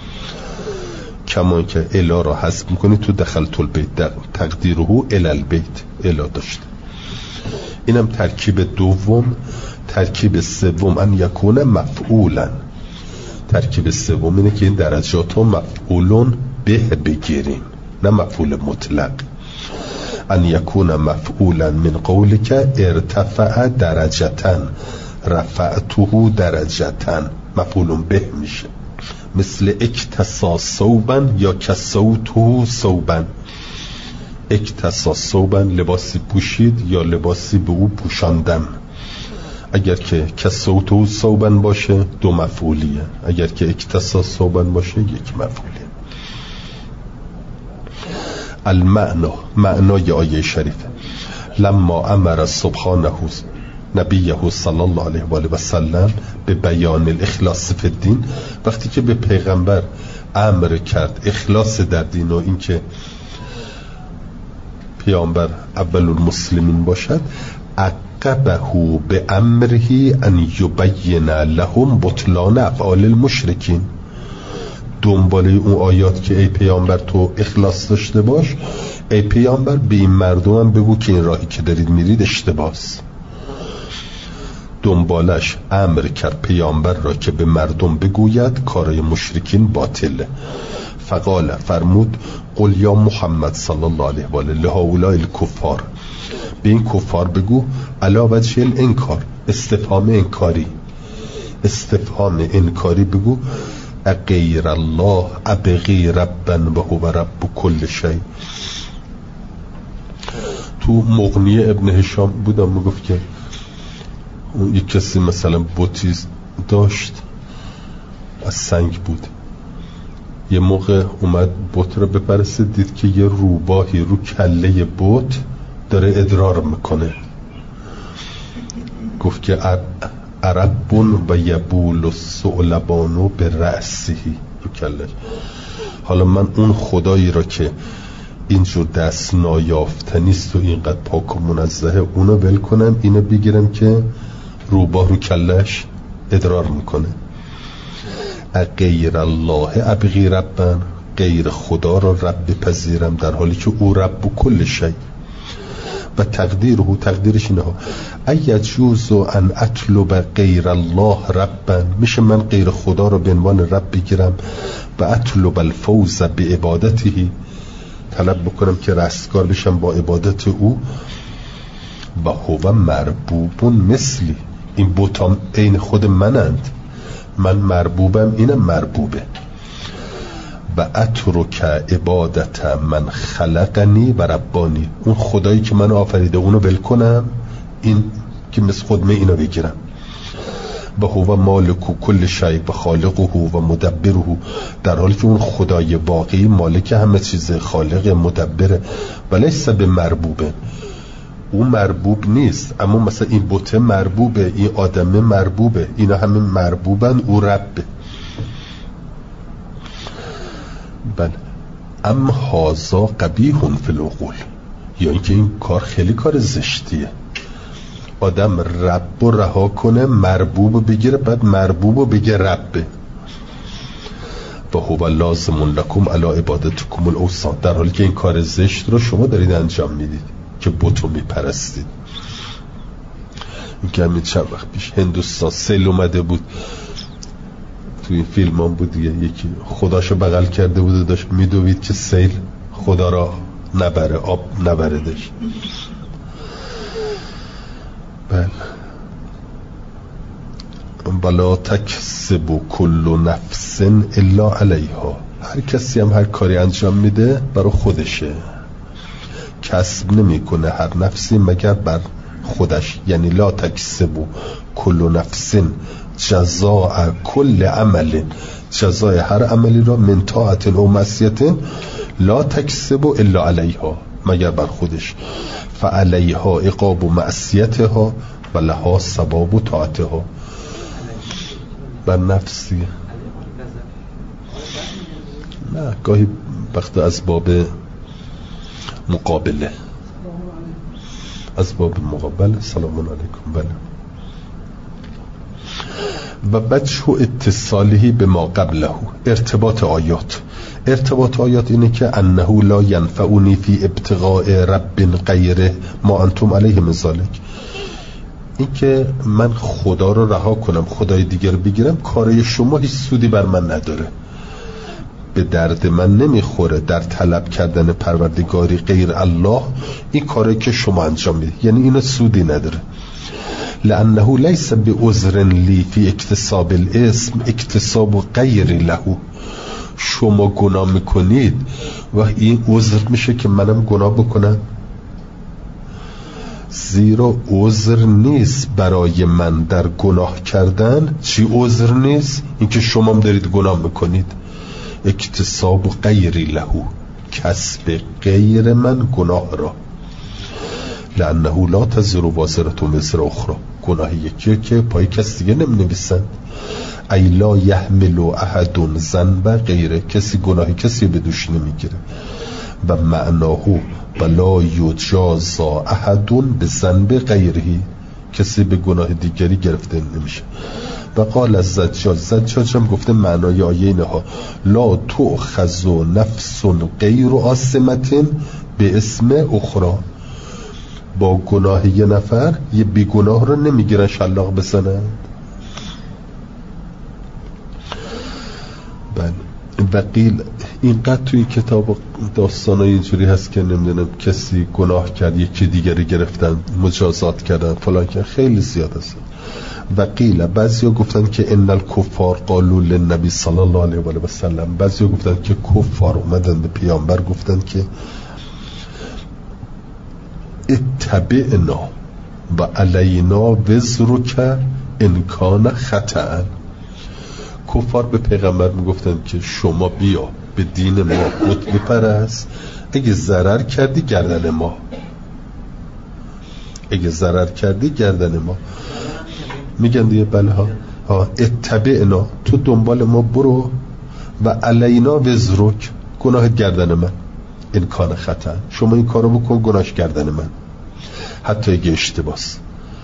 کما که الی را حذف میکنی تو دخلت البیت، در تقدیره الی البیت الی داشته. اینم ترکیب دوم. ترکیب سوم ان یکون مفعولا، ترکیب سوم اینه که این درجات رو مفعولون به بگیریم، نه مفعول مطلق. ان یکون مفعولا من قولک ارتفع درجتا رفعته درجتا، مفعول به میشه. مثل اکتسا صوبا یا کسوته صوبا، اکتسا صوبا لباسی پوشید یا لباسی به او پوشاندم. اگر که کسوته صوبا باشه دو مفعولیه، اگر که اکتسا صوبا باشه یک مفعولیه. المعنى، معنای آیه شریفه. لما امر سبحانه نبیه صلی الله علیه و آله و سلم به بیان الاخلاص فی الدین، وقتی که به پیغمبر امر کرد اخلاص در دین و این که پیامبر اول المسلمین باشد، عقبه به امره ان یبین لهم بطلان افعال المشرکین، دنباله اون آیات که ای پیامبر تو اخلاص داشته باش، ای پیامبر به این مردم هم بگو که این راهی که دارید میرید اشتباهست. دنبالش امر کرد پیامبر را که به مردم بگوید کارای مشرکین باطله. فقال، فرمود قل یا محمد صلی الله علیه و آله لهؤلاء الکفار، به این کفار بگو علا وجه الانکار، استفهام انکاری، استفهام انکاری بگو اغیر الله ابغی ربا و هو رب کل شیء. تو مغنی ابن هشام بودم میگفت که یک کسی مثلا بوتی داشت از سنگ بود، یه موقع اومد بوت رو بپرسه، دید که یه روباهی رو کله بوت داره ادرار میکنه. گفت که عربون و یبول و ثعلبانو به رأسیهی رو کلش. حالا من اون خدایی را که اینجور دست نایافتنیست و اینقدر پاک و منزهه اونو ول کنم، اینو بگیرم که روباه رو کلش ادرار میکنه. غیر الله ابغی ربن، غیر خدا را رب بپذیرم در حالی که او رب و کل شی. و تقدیره، تقدیرش اینه ها ایجوز ان اطلب غیر الله ربن، میشه من غیر خدا را به عنوان رب بگیرم و اطلب الفوز به عبادته، طلب بکنم که رستگار بشم با عبادت او. و هو مربوبون مثلی، این بوتام عین خود منند، من مربوبم اینم مربوبه. و اترک عبادت من خلقنی و ربانی، اون خدایی که من آفریده اونو ول کنم، این که مثل خودمه اینو بگیرم. و هو مالک کل شیء و خالقه و مدبره، در حالی که اون خدای واقعی مالک همه چیز، خالق مدبره. ولیس به مربوبه، اون مربوب نیست، اما مثلا این بوته مربوبه، این آدمه مربوبه، اینا همه مربوبن، او ربه. بله. اما هازا قبیحون فی العقول، یا اینکه این کار خیلی کار زشتیه، آدم رب و رها کنه، مربوب بگیره، بعد مربوب بگه ربه. و هو لازم لکم علی عبادتکم الاوثان، در حالی که این کار زشت رو شما دارید انجام میدید که بتو میپرستید. این که همین چند وقت پیش هندوستان سیل اومده بود، توی فیلم هم بود دیگه، یکی خداشو بغل کرده بود و داشت میدوید که سیل خدا را نبره، آب نبردش. بله. ولا تکسب کل نفس الا علیها، هر کسی هم هر کاری انجام میده برای خودشه، کسب نمیکنه هر نفسی مگر بر خودش. یعنی لا تکسب کل نفس جزاء کل عمل، جزای هر عملی را من طاعت و معصیت لا تکسب الا علیها، مگر بر خودش. فعلیها عقاب معصیتها و لها ثواب طاعتها. بر نفسی نه، گاهی وقت از باب مقابله، از باب مقابله. سلام علیکم. بله. و وجه اتصاله به ما قبله، ارتباط آیات. ارتباط آیات اینه که انه لا ینفعنی فی ابتغاء رب غیره ما انتم علیه من ذلک، این که من خدا رو رها کنم خدای دیگر بگیرم، کارای شما هیچ سودی بر من نداره، به درد من نمیخوره در طلب کردن پروردگاری غیر الله، این کاری که شما انجام میدید، یعنی این سودی نداره. لانه لیس بعذر لی فی اکتساب الاسم اکتساب غیر له، شما گناه میکنید و این عذر میشه که منم گناه بکنم؟ زیرا عذر نیست برای من در گناه کردن. چی عذر نیست؟ اینکه شما هم دارید گناه میکنید. اکتساب غیر له، کسب غیر من گناه را. لانه لا تزر وازرة وزر اخرى، گناه یکی که پای کس دیگه نمی نویسن. ای لا یحمل احد ذنب غیره، کسی گناه کسی به دوش نمیگیره. و معناه و لا یجازا احد به ذنب غیره، کسی به گناه دیگری گرفته نمیشه. و قال از زجاج، زجاج هم گفته معنای آیه اینه ها، لا تؤخذ نفس غیر عاصمت به اسم اخرى، با گناه یه نفر یه بیگناه رو نمیگیرن شلاق بزنن. بله. و قیل اینقدر توی کتاب داستان های اینجوری هست که نمیدونم کسی گناه کرد یکی دیگری گرفتن مجازات کردن فلان کرد، خیلی زیاد هست. و قیل بعضی ها گفتن که ان الکفار قالوا للنبی صلی الله علیه و آله سلم، بعضی ها گفتن که کفار اومدن به پیامبر گفتن که اتبعنا و علینا وزرک ان کان خطأ. کفار به پیغمبر میگفتن که شما بیا به دین ما بت بپرست، اگه ضرر کردی گردن ما، اگه ضرر کردی گردن ما. میگن دیگه بله ها ها اتبعنا، تو دنبال ما برو، و علینا وزرک، گناه گردن من، این کان خطا، شما این کارو بکن گناهش گردن من، حتی اگه اشتباس.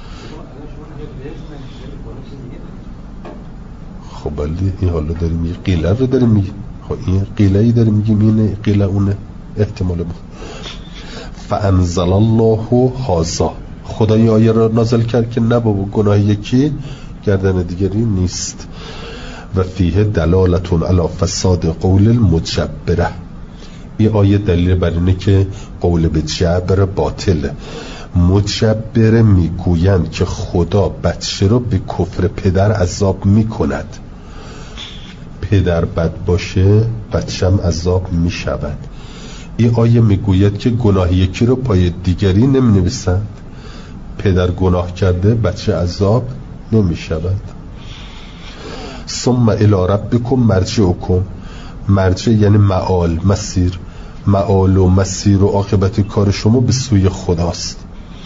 خب بله این حالا داریم میگه قیله رو داریم میگه، خب این قیله ای داریم میگه اینه قیله اونه احتمال بود. فانزل الله هذا، خدا این آیه را نازل کرد که نه بابا گناه یکی گردن دیگری نیست. و فیه دلالتون علی فساد قول المجبره، این آیه دلیل بر اینه که قول به جبر باطله. مجبره میگویند که خدا بچه رو به کفر پدر عذاب میکند، پدر بد باشه بچم عذاب میشود. این آیه میگوید که گناه یکی رو پای دیگری نمی نویسند، پدر گناه کرده بچه عذاب نمی شود. ثم الی ربکم مرجعکم، مرجع یعنی معال، مسیر، معال و مسیر و عاقبت کار شما به سوی خداست.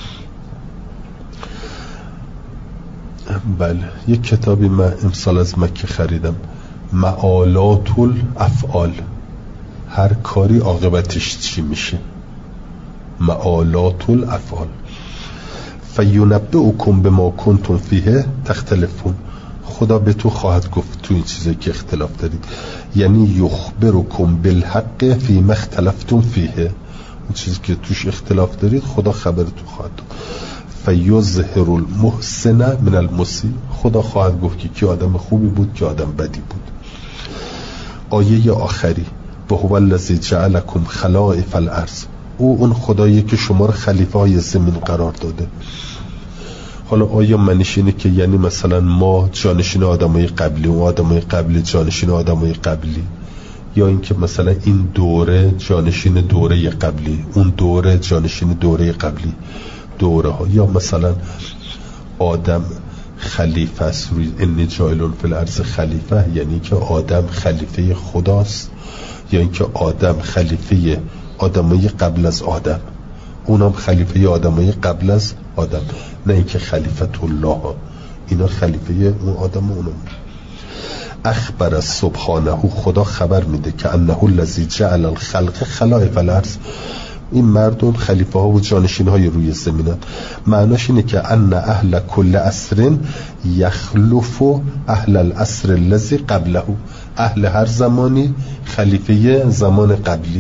بله یک کتابی من امسال از مکه خریدم، معالات الافعال، هر کاری عاقبتش چی میشه، معالات الافعال. فینبئکم بما کنتم فیه تختلفون، خدا به تو خواهد گفت تو این چیزی که اختلاف دارید، یعنی یخبرکم بالحق فی ما اختلفتم فیه، اون چیزی که توش اختلاف دارید خدا خبر تو خواهد داد. فیظهر المحسن من المسیء، خدا خواهد گفت که کی آدم خوبی بود کی آدم بدی بود. آیه آخری و هو الذی جعلکم خلائف الارض، او اون خدایی که شما رو خلیفه های زمین قرار داده. حالا آیا معنیش اینه که یعنی مثلا ما جانشین آدمای قبلی و آدمای قبلی جانشین آدمای قبلی، یا اینکه مثلا این دوره جانشین دوره قبلی، اون دوره جانشین دوره قبلی دوره ها، یا مثلا آدم خلیفه است روی انی جاعلون فی الارض خلیفه، یعنی که آدم خلیفه خداست، یا اینکه آدم خلیفه آدمای قبل از آدم، اونم خلیفه آدمای قبل از آدم، نه اینکه خلیفت الله، اینا خلیفه اون آدم اونم. اخبر سبحانه، خدا خبر میده که انه الذی جعل الخلق خلائف الارض، این مردم خلیفه ها و جانشین های روی زمینن. معناش اینه که ان اهل کل عصر یخلف اهل العصر الذی قبله، اهل هر زمانی خلیفه زمان قبلی.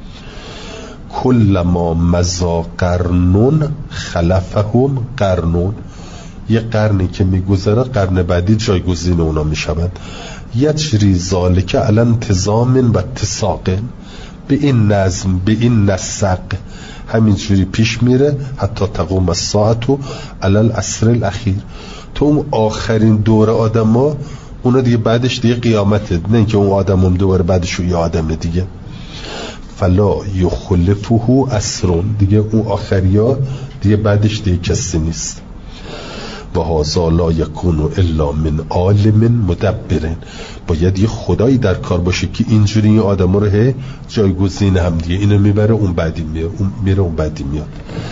کل ما مضا قرنون خلفهم قرنون، یه قرنی که میگذره قرن بعدی جایگزین اونا میشوند. یجری ذالک علی انتظام و اتساق، به این نظم به این نسق همینجوری پیش میره حتی تقوم الساعت و علی العصر الاخیر، تو اون آخرین دور آدم ها اونا دیگه بعدش دیگه قیامته، نه که اون آدم هم دوباره بعدش یه آدم دیگه. فلا یخلفه عصر، دیگه اون آخری ها دیگه بعدش دیگه کسی نیست. و هذا لا یکون الا من عالم مدبر، باید یه خدایی در کار باشه که اینجوری این آدم رو هی جایگزین هم دیگه، اینو میبره اون بعدی میاد، اون میره اون بعدی میاد.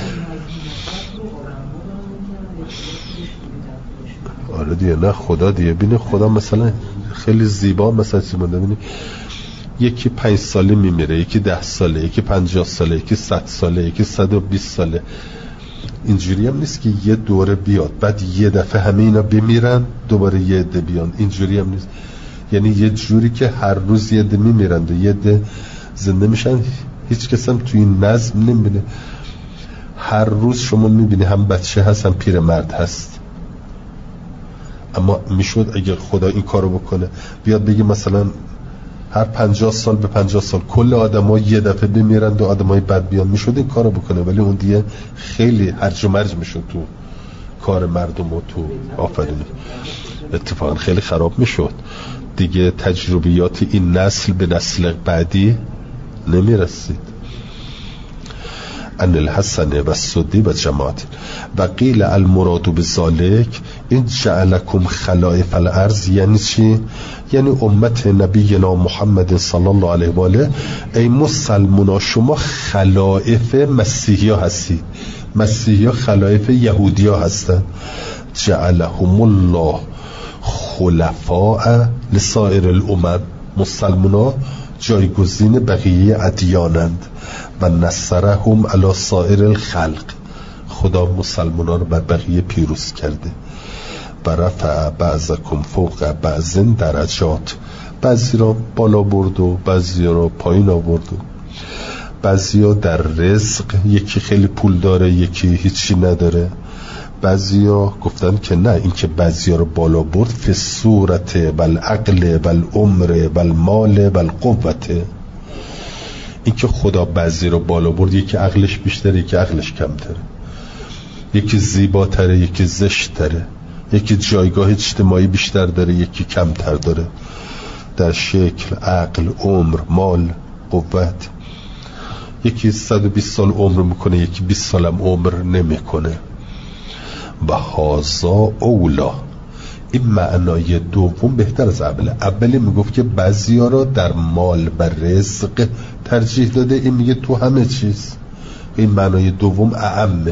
آره دیگه، نه خدا دیگه بینه، خدا مثلا خیلی زیبا مثلا چی مونده، بینه یکی پنج ساله میمیره، یکی ده ساله، یکی پنجاه ساله، یکی صد ساله، یکی صد و بیست ساله. اینجوری هم نیست که یه دوره بیاد بعد یه دفعه همه اینا بمیرن دوباره یه عده بیان، اینجوری هم نیست. یعنی یه جوری که هر روز یه عده میمیرن و یه عده زنده میشن، هیچ کس هم توی این نظم نمیبینه. هر روز شما میبینی هم بچه هست هم پیر مرد هست. اما میشد اگر خدا این کارو بکنه بیاد بگی مثلا هر پنجاه سال به پنجاه سال کل آدم ها یه دفعه بمیرند و آدم های بد بیان، میشد این کارو بکنه، ولی اون دیگه خیلی هرج و مرج میشد تو کار مردم و تو آفرینی، اتفاقا خیلی خراب میشد دیگه، تجربیات این نسل به نسل بعدی نمیرسید. ان الحسن و السدی و جماعت و قیل المراد بذالک، این جعلکم خلائف الارض یعنی چی؟ یعنی امت نبینا محمد صلی الله علیه و آله، ای مسلمونا شما خلائف مسیحی ها هستید. مسیحی ها خلائف یهودی ها هستند. جعلهم الله خلفاء لسائر الامم، مسلمونا جایگزین بقیه ادیانند. و نصرهم علی سائر الخلق، خدا مسلمونا رو بر بقیه پیروز کرده. و رفع بعضکم فوق بعض درجات، بعضی را بالا برد و بعضی را پایین آورد. بعضی ها در رزق یکی خیلی پول داره یکی هیچی نداره. بعضی ها گفتن که نه، این که بعضی ها رو بالا برد فی صورت بل عقل بل عمر بل مال بل قوت، این که خدا بعضی رو بالا برد یکی عقلش بیشتره یکی عقلش کمتره، یکی زیباتره یکی زشتره، یکی جایگاه اجتماعی بیشتر داره یکی کمتر داره، در شکل، عقل، عمر، مال، قوت. یکی صد و بیست سال عمر میکنه یکی بیست سالم عمر نمیکنه. و هازا اولا، این معنای دوم بهتر از اوله. اولی میگفت که بعضی ها را در مال و رزق ترجیح داده، این میگه تو همه چیز. این معنای دوم اعمه.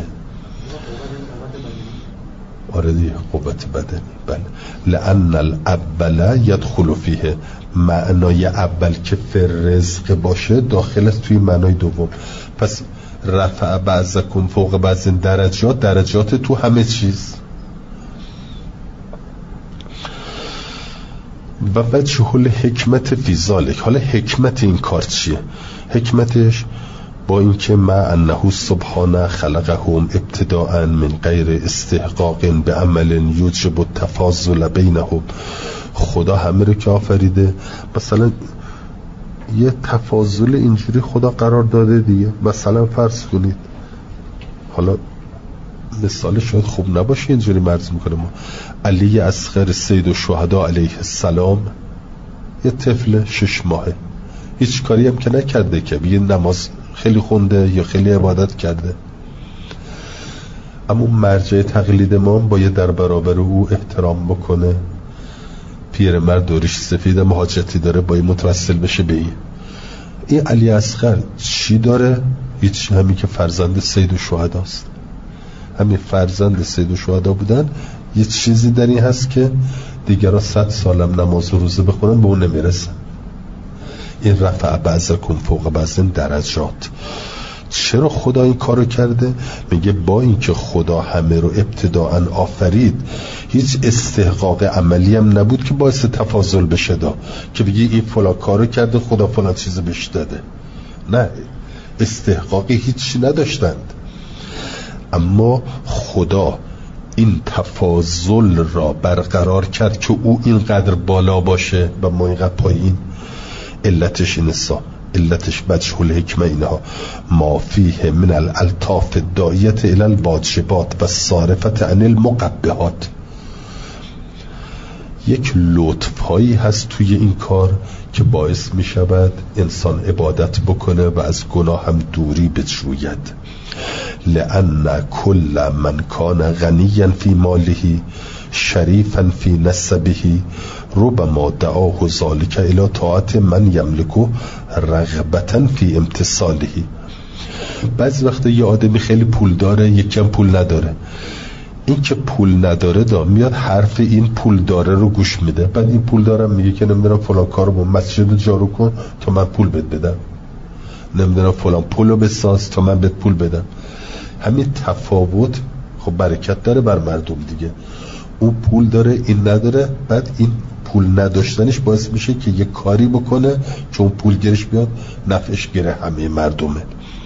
آره دیگه، قوت بدنی. بله، لأن الاول یدخل فیه، معنای اول که فی رزق باشه داخل است توی معنای دوم. پس رفع بعضکم فوق بعض درجات، درجات تو همه چیز. و وجه الحکمت فی ذالک، حالا حکمت این کار چیه؟ حکمتش با اینکه ما انه سبحانه خلقهم ابتداء من غیر استحقاق به عمل یوجب التفاضل بینهم، خدا همه رو که آفریده مثلا یه تفاضل اینجوری خدا قرار داده دیگه. مثلا فرض کنید، حالا مثال شاید خوب نباشه اینجوری مرز میکنه، ما علی اصغر سید الشهدا علیه السلام یه طفل شش ماهه، هیچ کاری هم که نکرده که یه نماز خیلی خونده یا خیلی عبادت کرده، اما مرجع تقلید ما باید در برابر او احترام بکنه. پیرمرد دوریش سفید حاجتی داره باید متوسل بشه به این. این علی اصغر چی داره؟ هیچ، همین که فرزند سید الشهدا است. همین فرزند سید الشهدا بودن یه چیزی در این هست که دیگران صد سالم نماز و روزه بخونن به اون نمیرسن. این رفع بعضکم فوق بعض درجات. چرا خدا این کارو کرده؟ میگه با اینکه خدا همه رو ابتداءً آفرید، هیچ استحقاق عملی هم نبود که باعث تفاضل بشه دا که بگی این فلان کارو کرده خدا فلان چیزو بهش داده. نه، استحقاقی هیچی نداشتند، اما خدا این تفاضل را برقرار کرد که او اینقدر بالا باشه و ما اینقدر پایین. علتش اینسا، علتش وجه الحکمه اینها ما فیه من الالطاف الداعیت الی الواجبات و صارفت عن المقبحات. یک لطف هایی هست توی این کار که باعث می شود انسان عبادت بکنه و از گناه هم دوری بجوید. لأن کل من کان غنیا فی ماله شریفا فی نسبه ربما دعاه ذلك الى طاعت من یملکه رغبتا فی امتثاله. بعضی وقتا یه آدمی خیلی پول داره یکم پول نداره، این که پول نداره دا میاد حرف این پول داره رو گوش میده، بعد این پول دارم میگه که نمیدونم فلان کارو با مسجد جارو کن تا من پول بد بدم، نمیدونم فلان پولو بساز تا من بهت پول بدم. همین تفاوت خب برکت داره بر مردم دیگه. اون پول داره این نداره، بعد این پول نداشتنش باعث میشه که یه کاری بکنه چون پول گرش بیاد نفعش گره همه مردمه.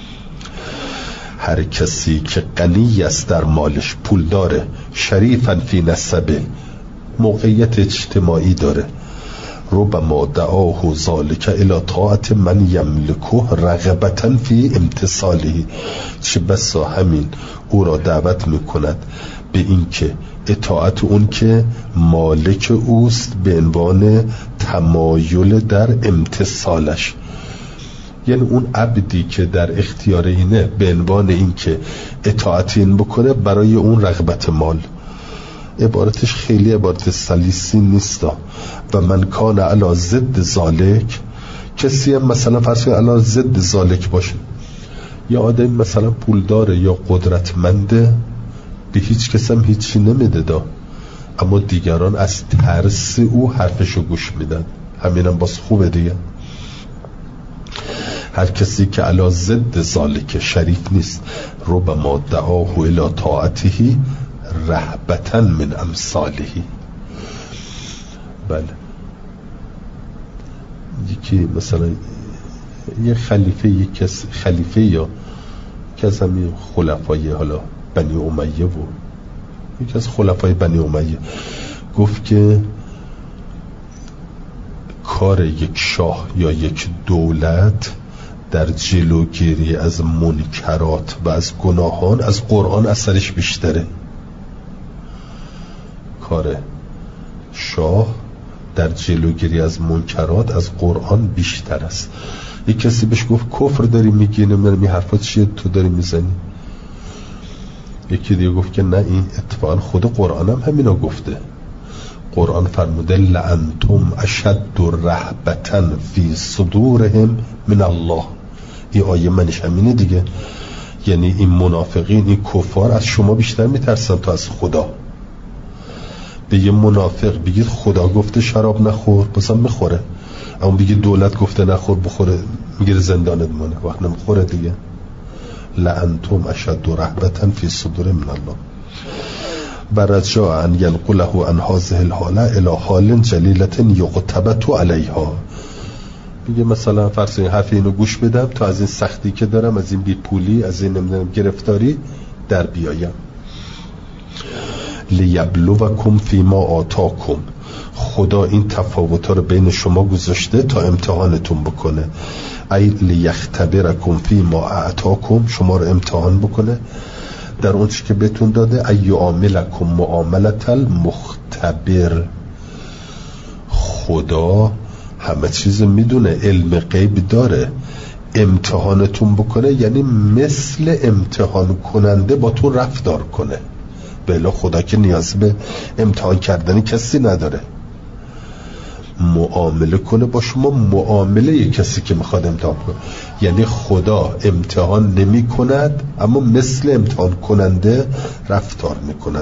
هر کسی که غنی است در مالش، پول داره، شریفاً فی نسبه، موقعیت اجتماعی داره، ربما دعاه ذلك الی طاعت من یملکه رغبتا فی امتثاله، چه بسا همین او را دعوت میکند به این که اطاعت اون که مالک اوست به عنوان تمایل در امتثالش. یعنی اون عبدی که در اختیار اینه به عنوان این که اطاعت این بکنه برای اون رغبت مال. عبارتش خیلی عبارت سلیسی نیست. و من کان علی ضد ذالک، کسی هم مثلا فرض کنید علی ضد ذالک باشه، یا آدم مثلا پولداره یا قدرتمنده، به هیچ کس هم هیچی نمیده دا، اما دیگران از ترس او حرفشو گوش میدن، همینم باز خوبه دیگه. هر کسی که علی ضد ذالک شریف نیست، ربما دعاه الی طاعته رهبتا من امثاله. بله یکی مثلا یه خلیفه، یک کس خلیفه یا کس همین خلفای حالا بنی امیه و یکی از خلفای بنی امیه گفت که کار یک شاه یا یک دولت در جلوگیری از منکرات و از گناهان از قرآن اثرش بیشتره. کار شاه در جلوگیری از منکرات از قرآن بیشتر است. یک کسی بهش گفت کفر داری میگی، نمیدونم این حرفات چیه تو داری میزنی. یکی دیگه گفت که نه، این اتفاقا خود قرآن هم همینا گفته. قرآن فرموده لأنتم اشد رهبتا فی صدورهم من الله. این آیه منش همینه دیگه، یعنی این منافقین، این کفار از شما بیشتر میترسن تا از خدا. به یه منافق بگید خدا گفته شراب نخور، بازم میخوره، اما بگید دولت گفته نخور، بخوره، میگیره زندانت مونه، وقت نمیخوره دیگه. لأنتم اشد رهبتا فی صدور من الله. برجاء ان ینقله عن هذه الحاله الى حال جلیلة یقتبط علیها. میگه مثلا فرض کنید حرف اینو گوش بدم تا از این سختی که دارم، از این بیپولی، از این نمیدونم گرفتاری در بیایم. لیبلوکم فیما آتاکم، خدا این تفاوت‌ها رو بین شما گذاشته تا امتحانتون بکنه. ای لیختبرکم فیما اعطاکم، شما رو امتحان بکنه در اون چی که بهتون داده. ای یعاملکم معاملة المختبر، خدا همه چیز میدونه، علم غیب داره، امتحانتون بکنه یعنی مثل امتحان کننده با تو رفتار کنه. بلا خدا که نیاز به امتحان کردن کسی نداره، معامله کنه با شما معامله یک کسی که میخواد امتحان کنه. یعنی خدا امتحان نمی کند اما مثل امتحان کننده رفتار میکند.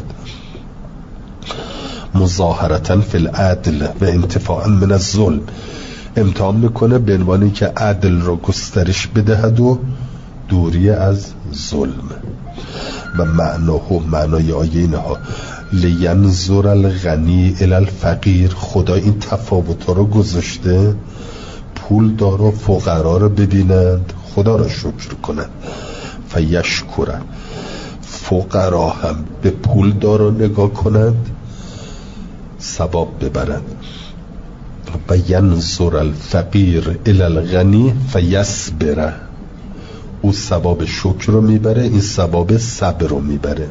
مظاهرتا فی العدل و انتفاعا من الظلم، امتحان میکنه به عنوانی که عدل رو گسترش بدهد و دوری از ظلم. و معناه و معنای آیه اینها لینظر الغنی الی الفقیر، خدا این تفاوت ها رو گذاشته پول دار و فقرا رو ببینند، خدا رو شکر کنند. فیشکرن، فقرا هم به پول دار رو نگاه کنند ثواب ببرند. و ینظر الفقیر الی الغنی فیصبر، او ثواب شکر رو میبره، این ثواب صبر رو میبره.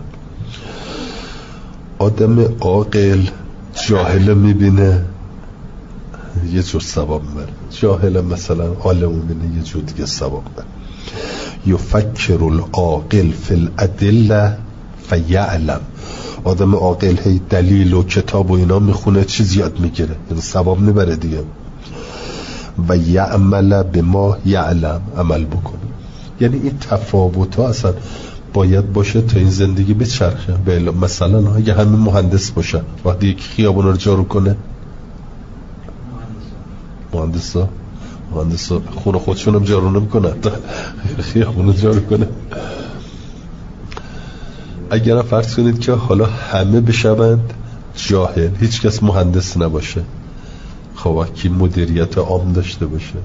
آدم عاقل جاهل میبینه یه جور ثواب میبره، جاهل مثلا عالم میبینه یه جور دیگه ثواب میبره. یفکر العاقل فی الادله فیعلم، آدم عاقل هی دلیل و کتاب و اینا میخونه، چیز یاد میگیره، یعنی ثواب میبره دیگه. و یعمل بما یعلم، عمل بکنه. یعنی این تفاوت ها اصلا باید باشه تا این زندگی بچرخه. مثلا اگه همین مهندس باشه، وقتی یک خیابون رو جارو کنه، مهندس ها مهندس ها خونه خودشون هم جارو نمیکنه، خیابون رو جارو کنه. اگر فرض کنید که حالا همه بشوند جاهل، هیچ کس مهندس نباشه، خب کی مدیریت عام داشته باشه؟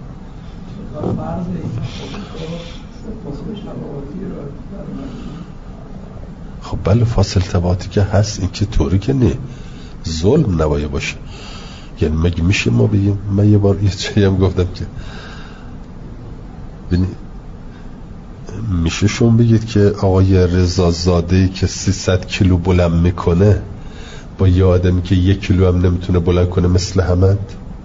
خب بله فاصل طبقاتی که هست، این که طوری که نه ظلم نباید باشه. یعنی مگه میشه ما بگیم، من یه بار یه چیزی هم گفتم که ببین میشه شما بگید که آقای رضا زاده‌ای که سیصد کیلو بلند میکنه با یه آدمی که یک کیلو هم نمیتونه بلند کنه مثل حمد؟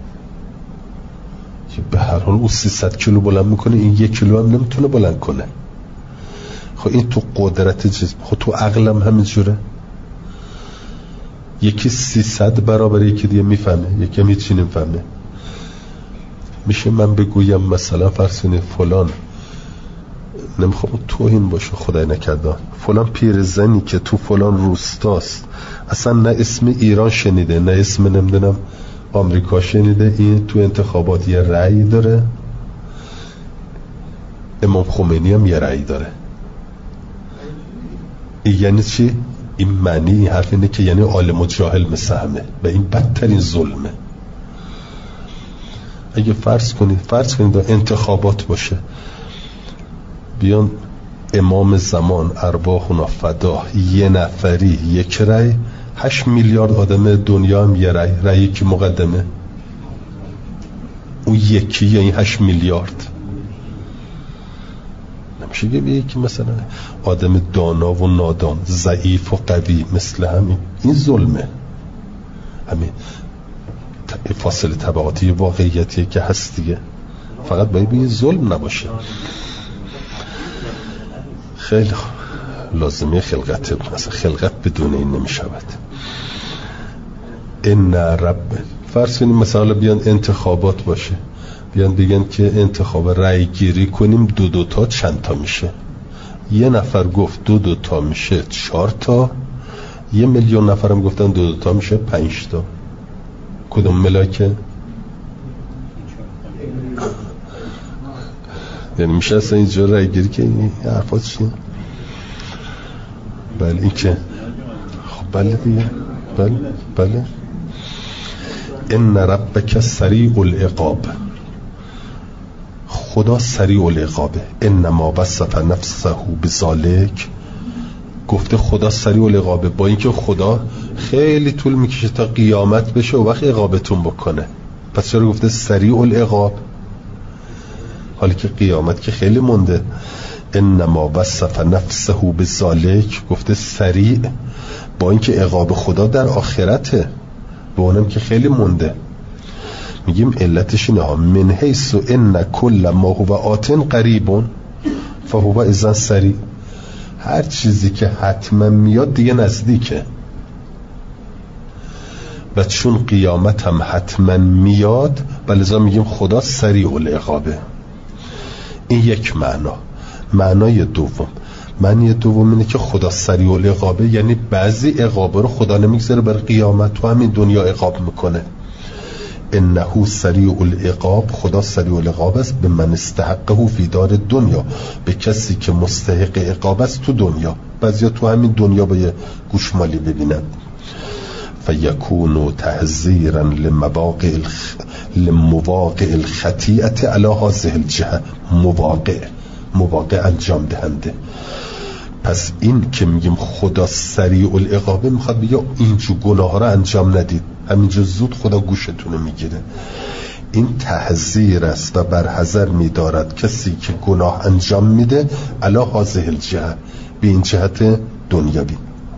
به هر حال او سیصد کیلو بلند میکنه، این یک کیلو هم نمیتونه بلند کنه. خب این تو قدرت جسم، خب تو عقلم همین جوره. یکی سیصد برابر یکی دیگه میفهمه، یکی هیچی نمیفهمه. میشه من بگویم مثلا فرض کنید فلان، نمیخوام توهین باشه خدای نکرده، فلان پیرزنی که تو فلان روستاست اصلا نه اسم ایران شنیده نه اسم نمیدونم آمریکا شنیده، این تو انتخابات یه رأی داره، امام خمینی هم یه رأی داره. این یعنی چی؟ این معنی این حرف اینه که یعنی عالم و جاهل مثل همه و این بدترین ظلمه. اگه فرض کنید فرض کنید انتخابات باشه، بیان امام زمان ارواحنا فدا یه نفری یک رأی، هشت میلیارد آدم دنیا هم یه رأی، رأی کی مقدمه؟ اون یکی یا این هشت میلیارد؟ نمیشه بگه که مثلا آدم دانا و نادان، ضعیف و قوی مثل همین، این ظلمه. همین فاصله طبقاتی واقعیتیه که هست دیگه، فقط باید بگه ظلم نباشه. خیلی لازمه خلقت، مثلا خلقت بدون این نمی شود. ان رب، فرض کنیم مثلا بیان انتخابات باشه، بیان بگن که انتخاب رأی گیری کنیم دو دو تا چند تا میشه، یه نفر گفت دو دو تا میشه چهار تا، یه میلیون نفرم گفتن دو دو تا میشه پنج تا. کدوم ملاکه؟ یعنی میشه اصلا اینجا رأی گیری که این حرفات چیه؟ بله این که خب بله دیگه، بله بله. ان ربک سریع العقاب، خدا سریع العقابه. انما وصف نفسه بذالک، گفته خدا سریع العقابه، با اینکه خدا خیلی طول میکشه تا قیامت بشه و وقت عقابتون بکنه، پس چرا گفته سریع العقاب حالی که قیامت که خیلی مونده؟ انما وصف نفسه بذالک، گفته سریع با اینکه عقاب خدا در آخرته، با اونم که خیلی مونده. میگیم علتش اینه ها، من حیث ان کل ما هو آتن قریب فهو اذن سریع، هر چیزی که حتما میاد دیگه نزدیکه و چون قیامت هم حتما میاد بلذا میگیم خدا سریع العقابه. این یک معنا. معنای دوم، معنی دوم اینه که خدا سریع العقابه یعنی بعضی عقابه رو خدا نمیگذاره بر قیامت، تو همین دنیا عقاب میکنه. انه سریع العقاب، خدا سریع العقاب است به من استحقه فی دار دنیا، به کسی که مستحق عقاب است تو دنیا. بعضیا تو همین دنیا با یه گوشمالی ببینن. فیکون تحذیرا لمواقع الخ... لمواقع الخطیئه علی هذه الجهه، مواقع مواقع انجام دهنده. پس این که میگیم خدا سریع العقابه میخواد بگه اینجور گناه ها رو انجام ندید، همینجا زود خدا گوشتونه میگیره. این تحذیر است و برحذر میدارد کسی که گناه انجام میده علی هذه الجهه، به این جهت دنیوی.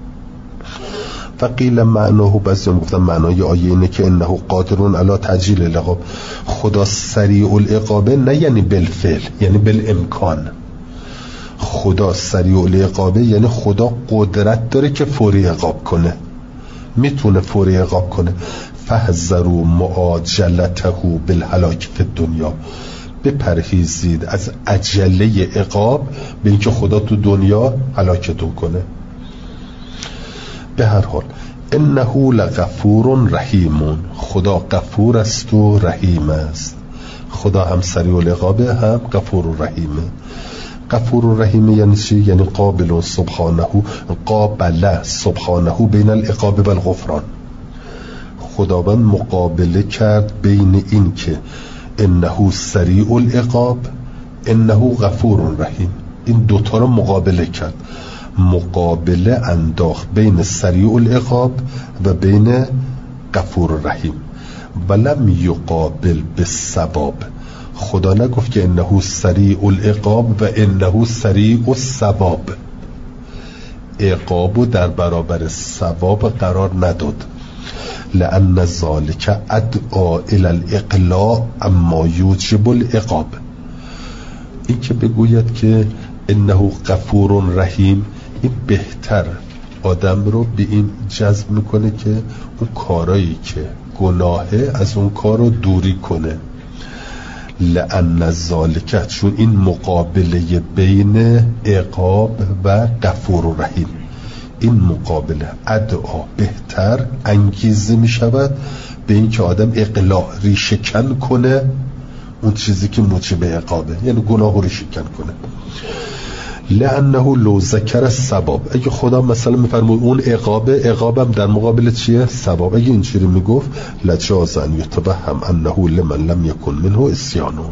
فقیل معناه، بعضی هم گفتن معنای آیه اینه که انه قادرون علی تعجیل العقاب، خدا سریع العقابه نه یعنی بالفعل، یعنی بالامکان. خدا سریع العقابه یعنی خدا قدرت داره که فوری عقاب کنه، میتونه فوری عقاب کنه. فحذروا معاجلته بالهلاک فی الدنیا، بپرهیزید از عجله عقاب به اینکه خدا تو دنیا هلاکتون کنه. به هر حال انه لغفور رحیم، خدا غفور است و رحیم است. خدا هم سریع العقابه هم غفور و رحیمه. غفور و رحیمه یعنی چی؟ یعنی قابل سبحانه، قابل سبحانه بین العقاب و الغفران. خداوند مقابله کرد بین این که انه سریع العقاب، انه غفور رحیم، این دوتا رو مقابله کرد. مقابله انداخت بین سریع العقاب و بین غفور رحیم. ولم یقابل بالثواب، خدا نگفت که انه سریع العقاب و انه سریع الثواب، عقابو در برابر ثواب قرار نداد. لأن ذلك ادعا الى الاقلاع اما یوجب العقاب. این که بگوید که انه غفور رحیم، این بهتر آدم رو به این جذب میکنه که اون کارایی که گناهه از اون کار رو دوری کنه. لأن ذالک، چون این مقابله بین عقاب و غفور رحیم، این مقابله ادعا بهتر انگیزه می شود به این که آدم اقلاع ریشه کن کنه اون چیزی که موجب عقابه، یعنی گناه رو ریشه کن کنه. لأنه لو ذکر الثواب، اگه خدا مثلا میفرمود اون عقابه، عقابم در مقابل چیه؟ ثواب. اگه اینجوری میگفت لجاز ان یتوهم انه لمن لم یکن منه اسیانون،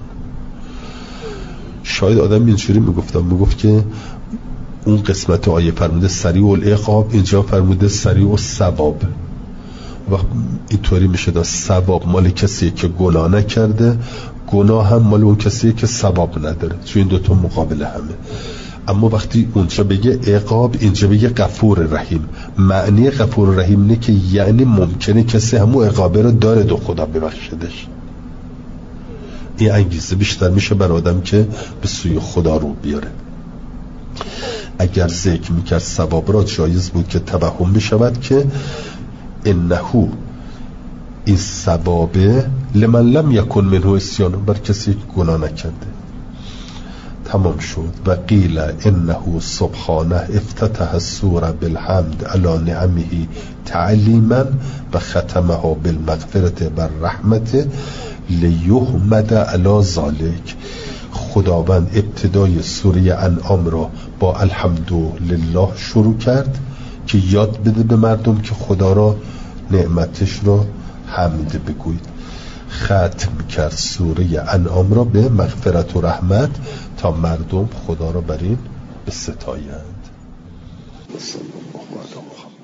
شاید آدم اینجوری میگفت میگفت که اون قسمت آیه فرموده سریع العقاب، اینجا فرموده سریع الثواب، و اینطوری میشه دا ثواب مال کسیه که گناه نکرده، گناه هم مال اون کسیه که ثواب نداره، چون این دوتا مقابل همه. اما وقتی اونجا بگه عقاب، اینجا بگه غفور رحیم، معنی غفور رحیم نه که یعنی ممکنه کسی همون عقابه رو داره دو خدا ببخشدش. این انگیزه بیشتر میشه بر آدم که به سوی خدا رو بیاره. اگر ذکر میکرد ثواب را، جایز بود که توهم بشود که انهو، این ثوابه لمن لم یکن منه اسیان، بر کسی گناه نکرده. تمام شد. و قیل انه سبحانه افتتح السوره بالحمد علی نعمه تعلیما و ختمها بالمغفرة بالرحمة لیحمد علی ذلک. خداوند ابتدای سوره انعام را با الحمدلله شروع کرد که یاد بده به مردم که خدا را، نعمتش را حمد بگوید. ختم کرد سوره انعام را به مغفرت و رحمت تا مردم خدا را بر این بستایند. صلی الله علیه و